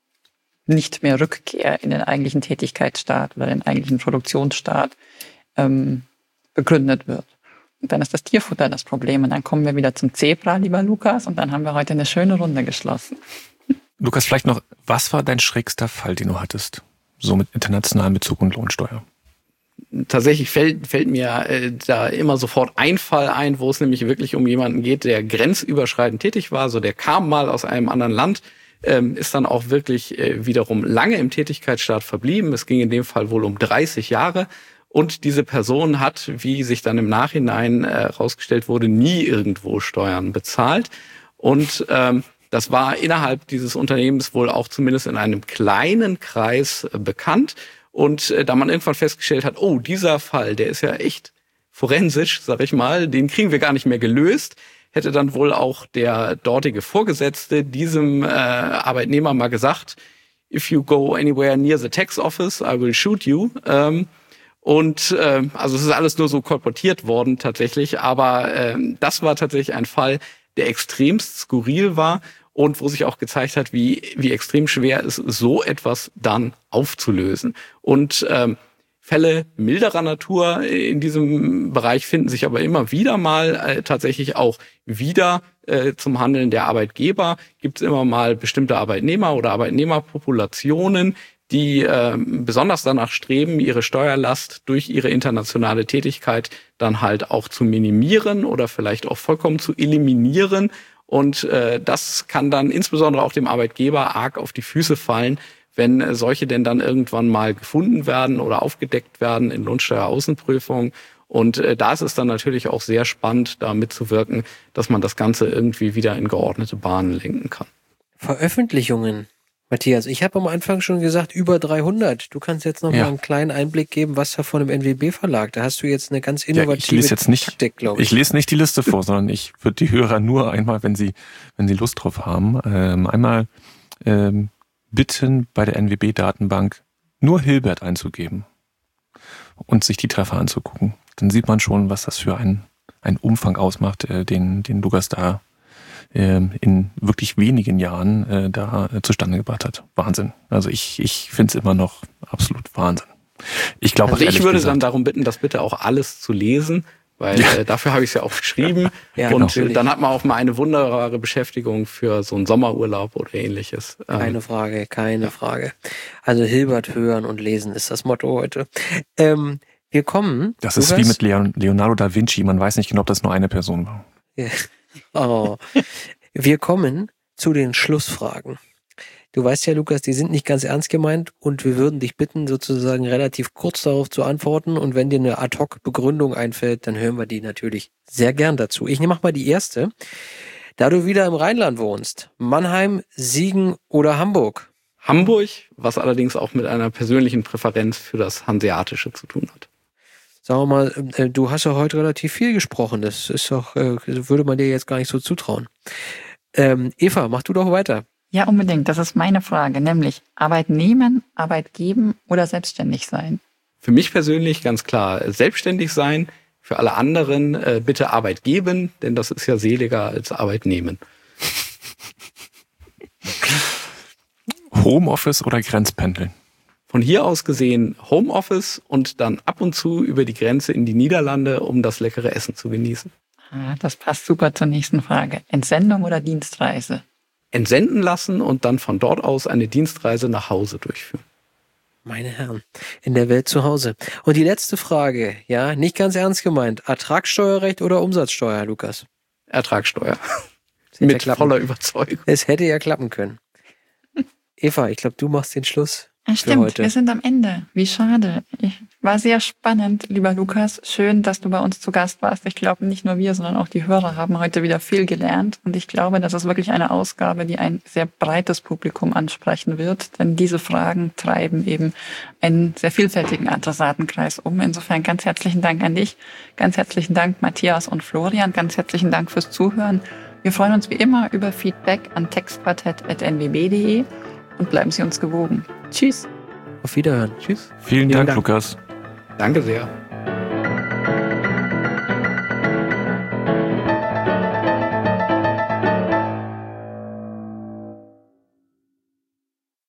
nicht mehr Rückkehr in den eigentlichen Tätigkeitsstaat oder den eigentlichen Produktionsstaat ähm, begründet wird. Und dann ist das Tierfutter das Problem. Und dann kommen wir wieder zum Zebra, lieber Lukas, und dann haben wir heute eine schöne Runde geschlossen. Lukas, vielleicht noch, was war dein schrägster Fall, den du hattest? So mit internationalem Bezug und Lohnsteuer. Tatsächlich fällt, fällt mir äh, da immer sofort ein Fall ein, wo es nämlich wirklich um jemanden geht, der grenzüberschreitend tätig war. So, der kam mal aus einem anderen Land, ähm, ist dann auch wirklich äh, wiederum lange im Tätigkeitsstaat verblieben. Es ging in dem Fall wohl um dreißig Jahre. Und diese Person hat, wie sich dann im Nachhinein herausgestellt äh, wurde, nie irgendwo Steuern bezahlt. Und ähm, das war innerhalb dieses Unternehmens wohl auch zumindest in einem kleinen Kreis äh, bekannt. Und äh, da man irgendwann festgestellt hat, oh, dieser Fall, der ist ja echt forensisch, sag ich mal, den kriegen wir gar nicht mehr gelöst, hätte dann wohl auch der dortige Vorgesetzte diesem äh, Arbeitnehmer mal gesagt, if you go anywhere near the tax office, I will shoot you. Ähm, und äh, also es ist alles nur so kolportiert worden tatsächlich, aber äh, das war tatsächlich ein Fall, der extremst skurril war und wo sich auch gezeigt hat, wie wie extrem schwer es ist, so etwas dann aufzulösen. Und ähm, Fälle milderer Natur in diesem Bereich finden sich aber immer wieder mal äh, tatsächlich auch wieder äh, zum Handeln der Arbeitgeber. Gibt es immer mal bestimmte Arbeitnehmer oder Arbeitnehmerpopulationen, die äh, besonders danach streben, ihre Steuerlast durch ihre internationale Tätigkeit dann halt auch zu minimieren oder vielleicht auch vollkommen zu eliminieren. Und äh, das kann dann insbesondere auch dem Arbeitgeber arg auf die Füße fallen, wenn äh, solche denn dann irgendwann mal gefunden werden oder aufgedeckt werden in Lohnsteueraußenprüfungen. Und äh, da ist es dann natürlich auch sehr spannend, da mitzuwirken, dass man das Ganze irgendwie wieder in geordnete Bahnen lenken kann. Veröffentlichungen. Matthias, ich habe am Anfang schon gesagt, über dreihundert. Du kannst jetzt noch ja. mal einen kleinen Einblick geben, was da von dem N W B-Verlag. Da hast du jetzt eine ganz innovative ja, ich lese jetzt nicht, Taktik, glaube ich. Ich lese nicht die Liste vor, sondern ich würde die Hörer nur einmal, wenn sie, wenn sie Lust drauf haben, ähm, einmal ähm, bitten, bei der N W B-Datenbank nur Hilbert einzugeben und sich die Treffer anzugucken. Dann sieht man schon, was das für ein, ein Umfang ausmacht, äh, den, den Lukas da in wirklich wenigen Jahren äh, da äh, zustande gebracht hat. Wahnsinn. Also ich, ich finde es immer noch absolut Wahnsinn. Ich glaube, also ich würde gesagt, dann darum bitten, das bitte auch alles zu lesen, weil ja. äh, dafür habe ich es ja auch geschrieben. ja, und genau. dann hat man auch mal eine wunderbare Beschäftigung für so einen Sommerurlaub oder ähnliches. Keine Frage, keine ja. Frage. Also Hilbert hören und lesen ist das Motto heute. Ähm, wir kommen. Das ist wie mit Leonardo da Vinci. Man weiß nicht genau, ob das nur eine Person war. Ja. Oh. Wir kommen zu den Schlussfragen. Du weißt ja, Lukas, die sind nicht ganz ernst gemeint und wir würden dich bitten, sozusagen relativ kurz darauf zu antworten und wenn dir eine Ad-Hoc-Begründung einfällt, dann hören wir die natürlich sehr gern dazu. Ich mach mal die erste. Da du wieder im Rheinland wohnst, Mannheim, Siegen oder Hamburg? Hamburg, was allerdings auch mit einer persönlichen Präferenz für das Hanseatische zu tun hat. Sagen wir mal, du hast ja heute relativ viel gesprochen. Das ist doch, würde man dir jetzt gar nicht so zutrauen. Ähm, Eva, mach du doch weiter. Ja, unbedingt. Das ist meine Frage, nämlich Arbeit nehmen, Arbeit geben oder selbstständig sein? Für mich persönlich ganz klar selbstständig sein. Für alle anderen äh, bitte Arbeit geben, denn das ist ja seliger als Arbeit nehmen. Homeoffice oder Grenzpendeln? Von hier aus gesehen Homeoffice und dann ab und zu über die Grenze in die Niederlande, um das leckere Essen zu genießen. Ah, das passt super zur nächsten Frage. Entsendung oder Dienstreise? Entsenden lassen und dann von dort aus eine Dienstreise nach Hause durchführen. Meine Herren, in der Welt zu Hause. Und die letzte Frage, ja, nicht ganz ernst gemeint. Ertragssteuerrecht oder Umsatzsteuer, Lukas? Ertragssteuer. Mit voller Überzeugung. Es hätte ja klappen können. Eva, ich glaube, du machst den Schluss. Ja, stimmt, wir sind am Ende. Wie schade. Ich, war sehr spannend, lieber Lukas. Schön, dass du bei uns zu Gast warst. Ich glaube, nicht nur wir, sondern auch die Hörer haben heute wieder viel gelernt. Und ich glaube, das ist wirklich eine Ausgabe, die ein sehr breites Publikum ansprechen wird. Denn diese Fragen treiben eben einen sehr vielfältigen Adressatenkreis um. Insofern ganz herzlichen Dank an dich. Ganz herzlichen Dank, Matthias und Florian. Ganz herzlichen Dank fürs Zuhören. Wir freuen uns wie immer über Feedback an textquartett at n w b punkt d e und bleiben Sie uns gewogen. Tschüss. Auf Wiederhören. Tschüss. Vielen, Vielen Dank, Dank, Lukas. Danke sehr.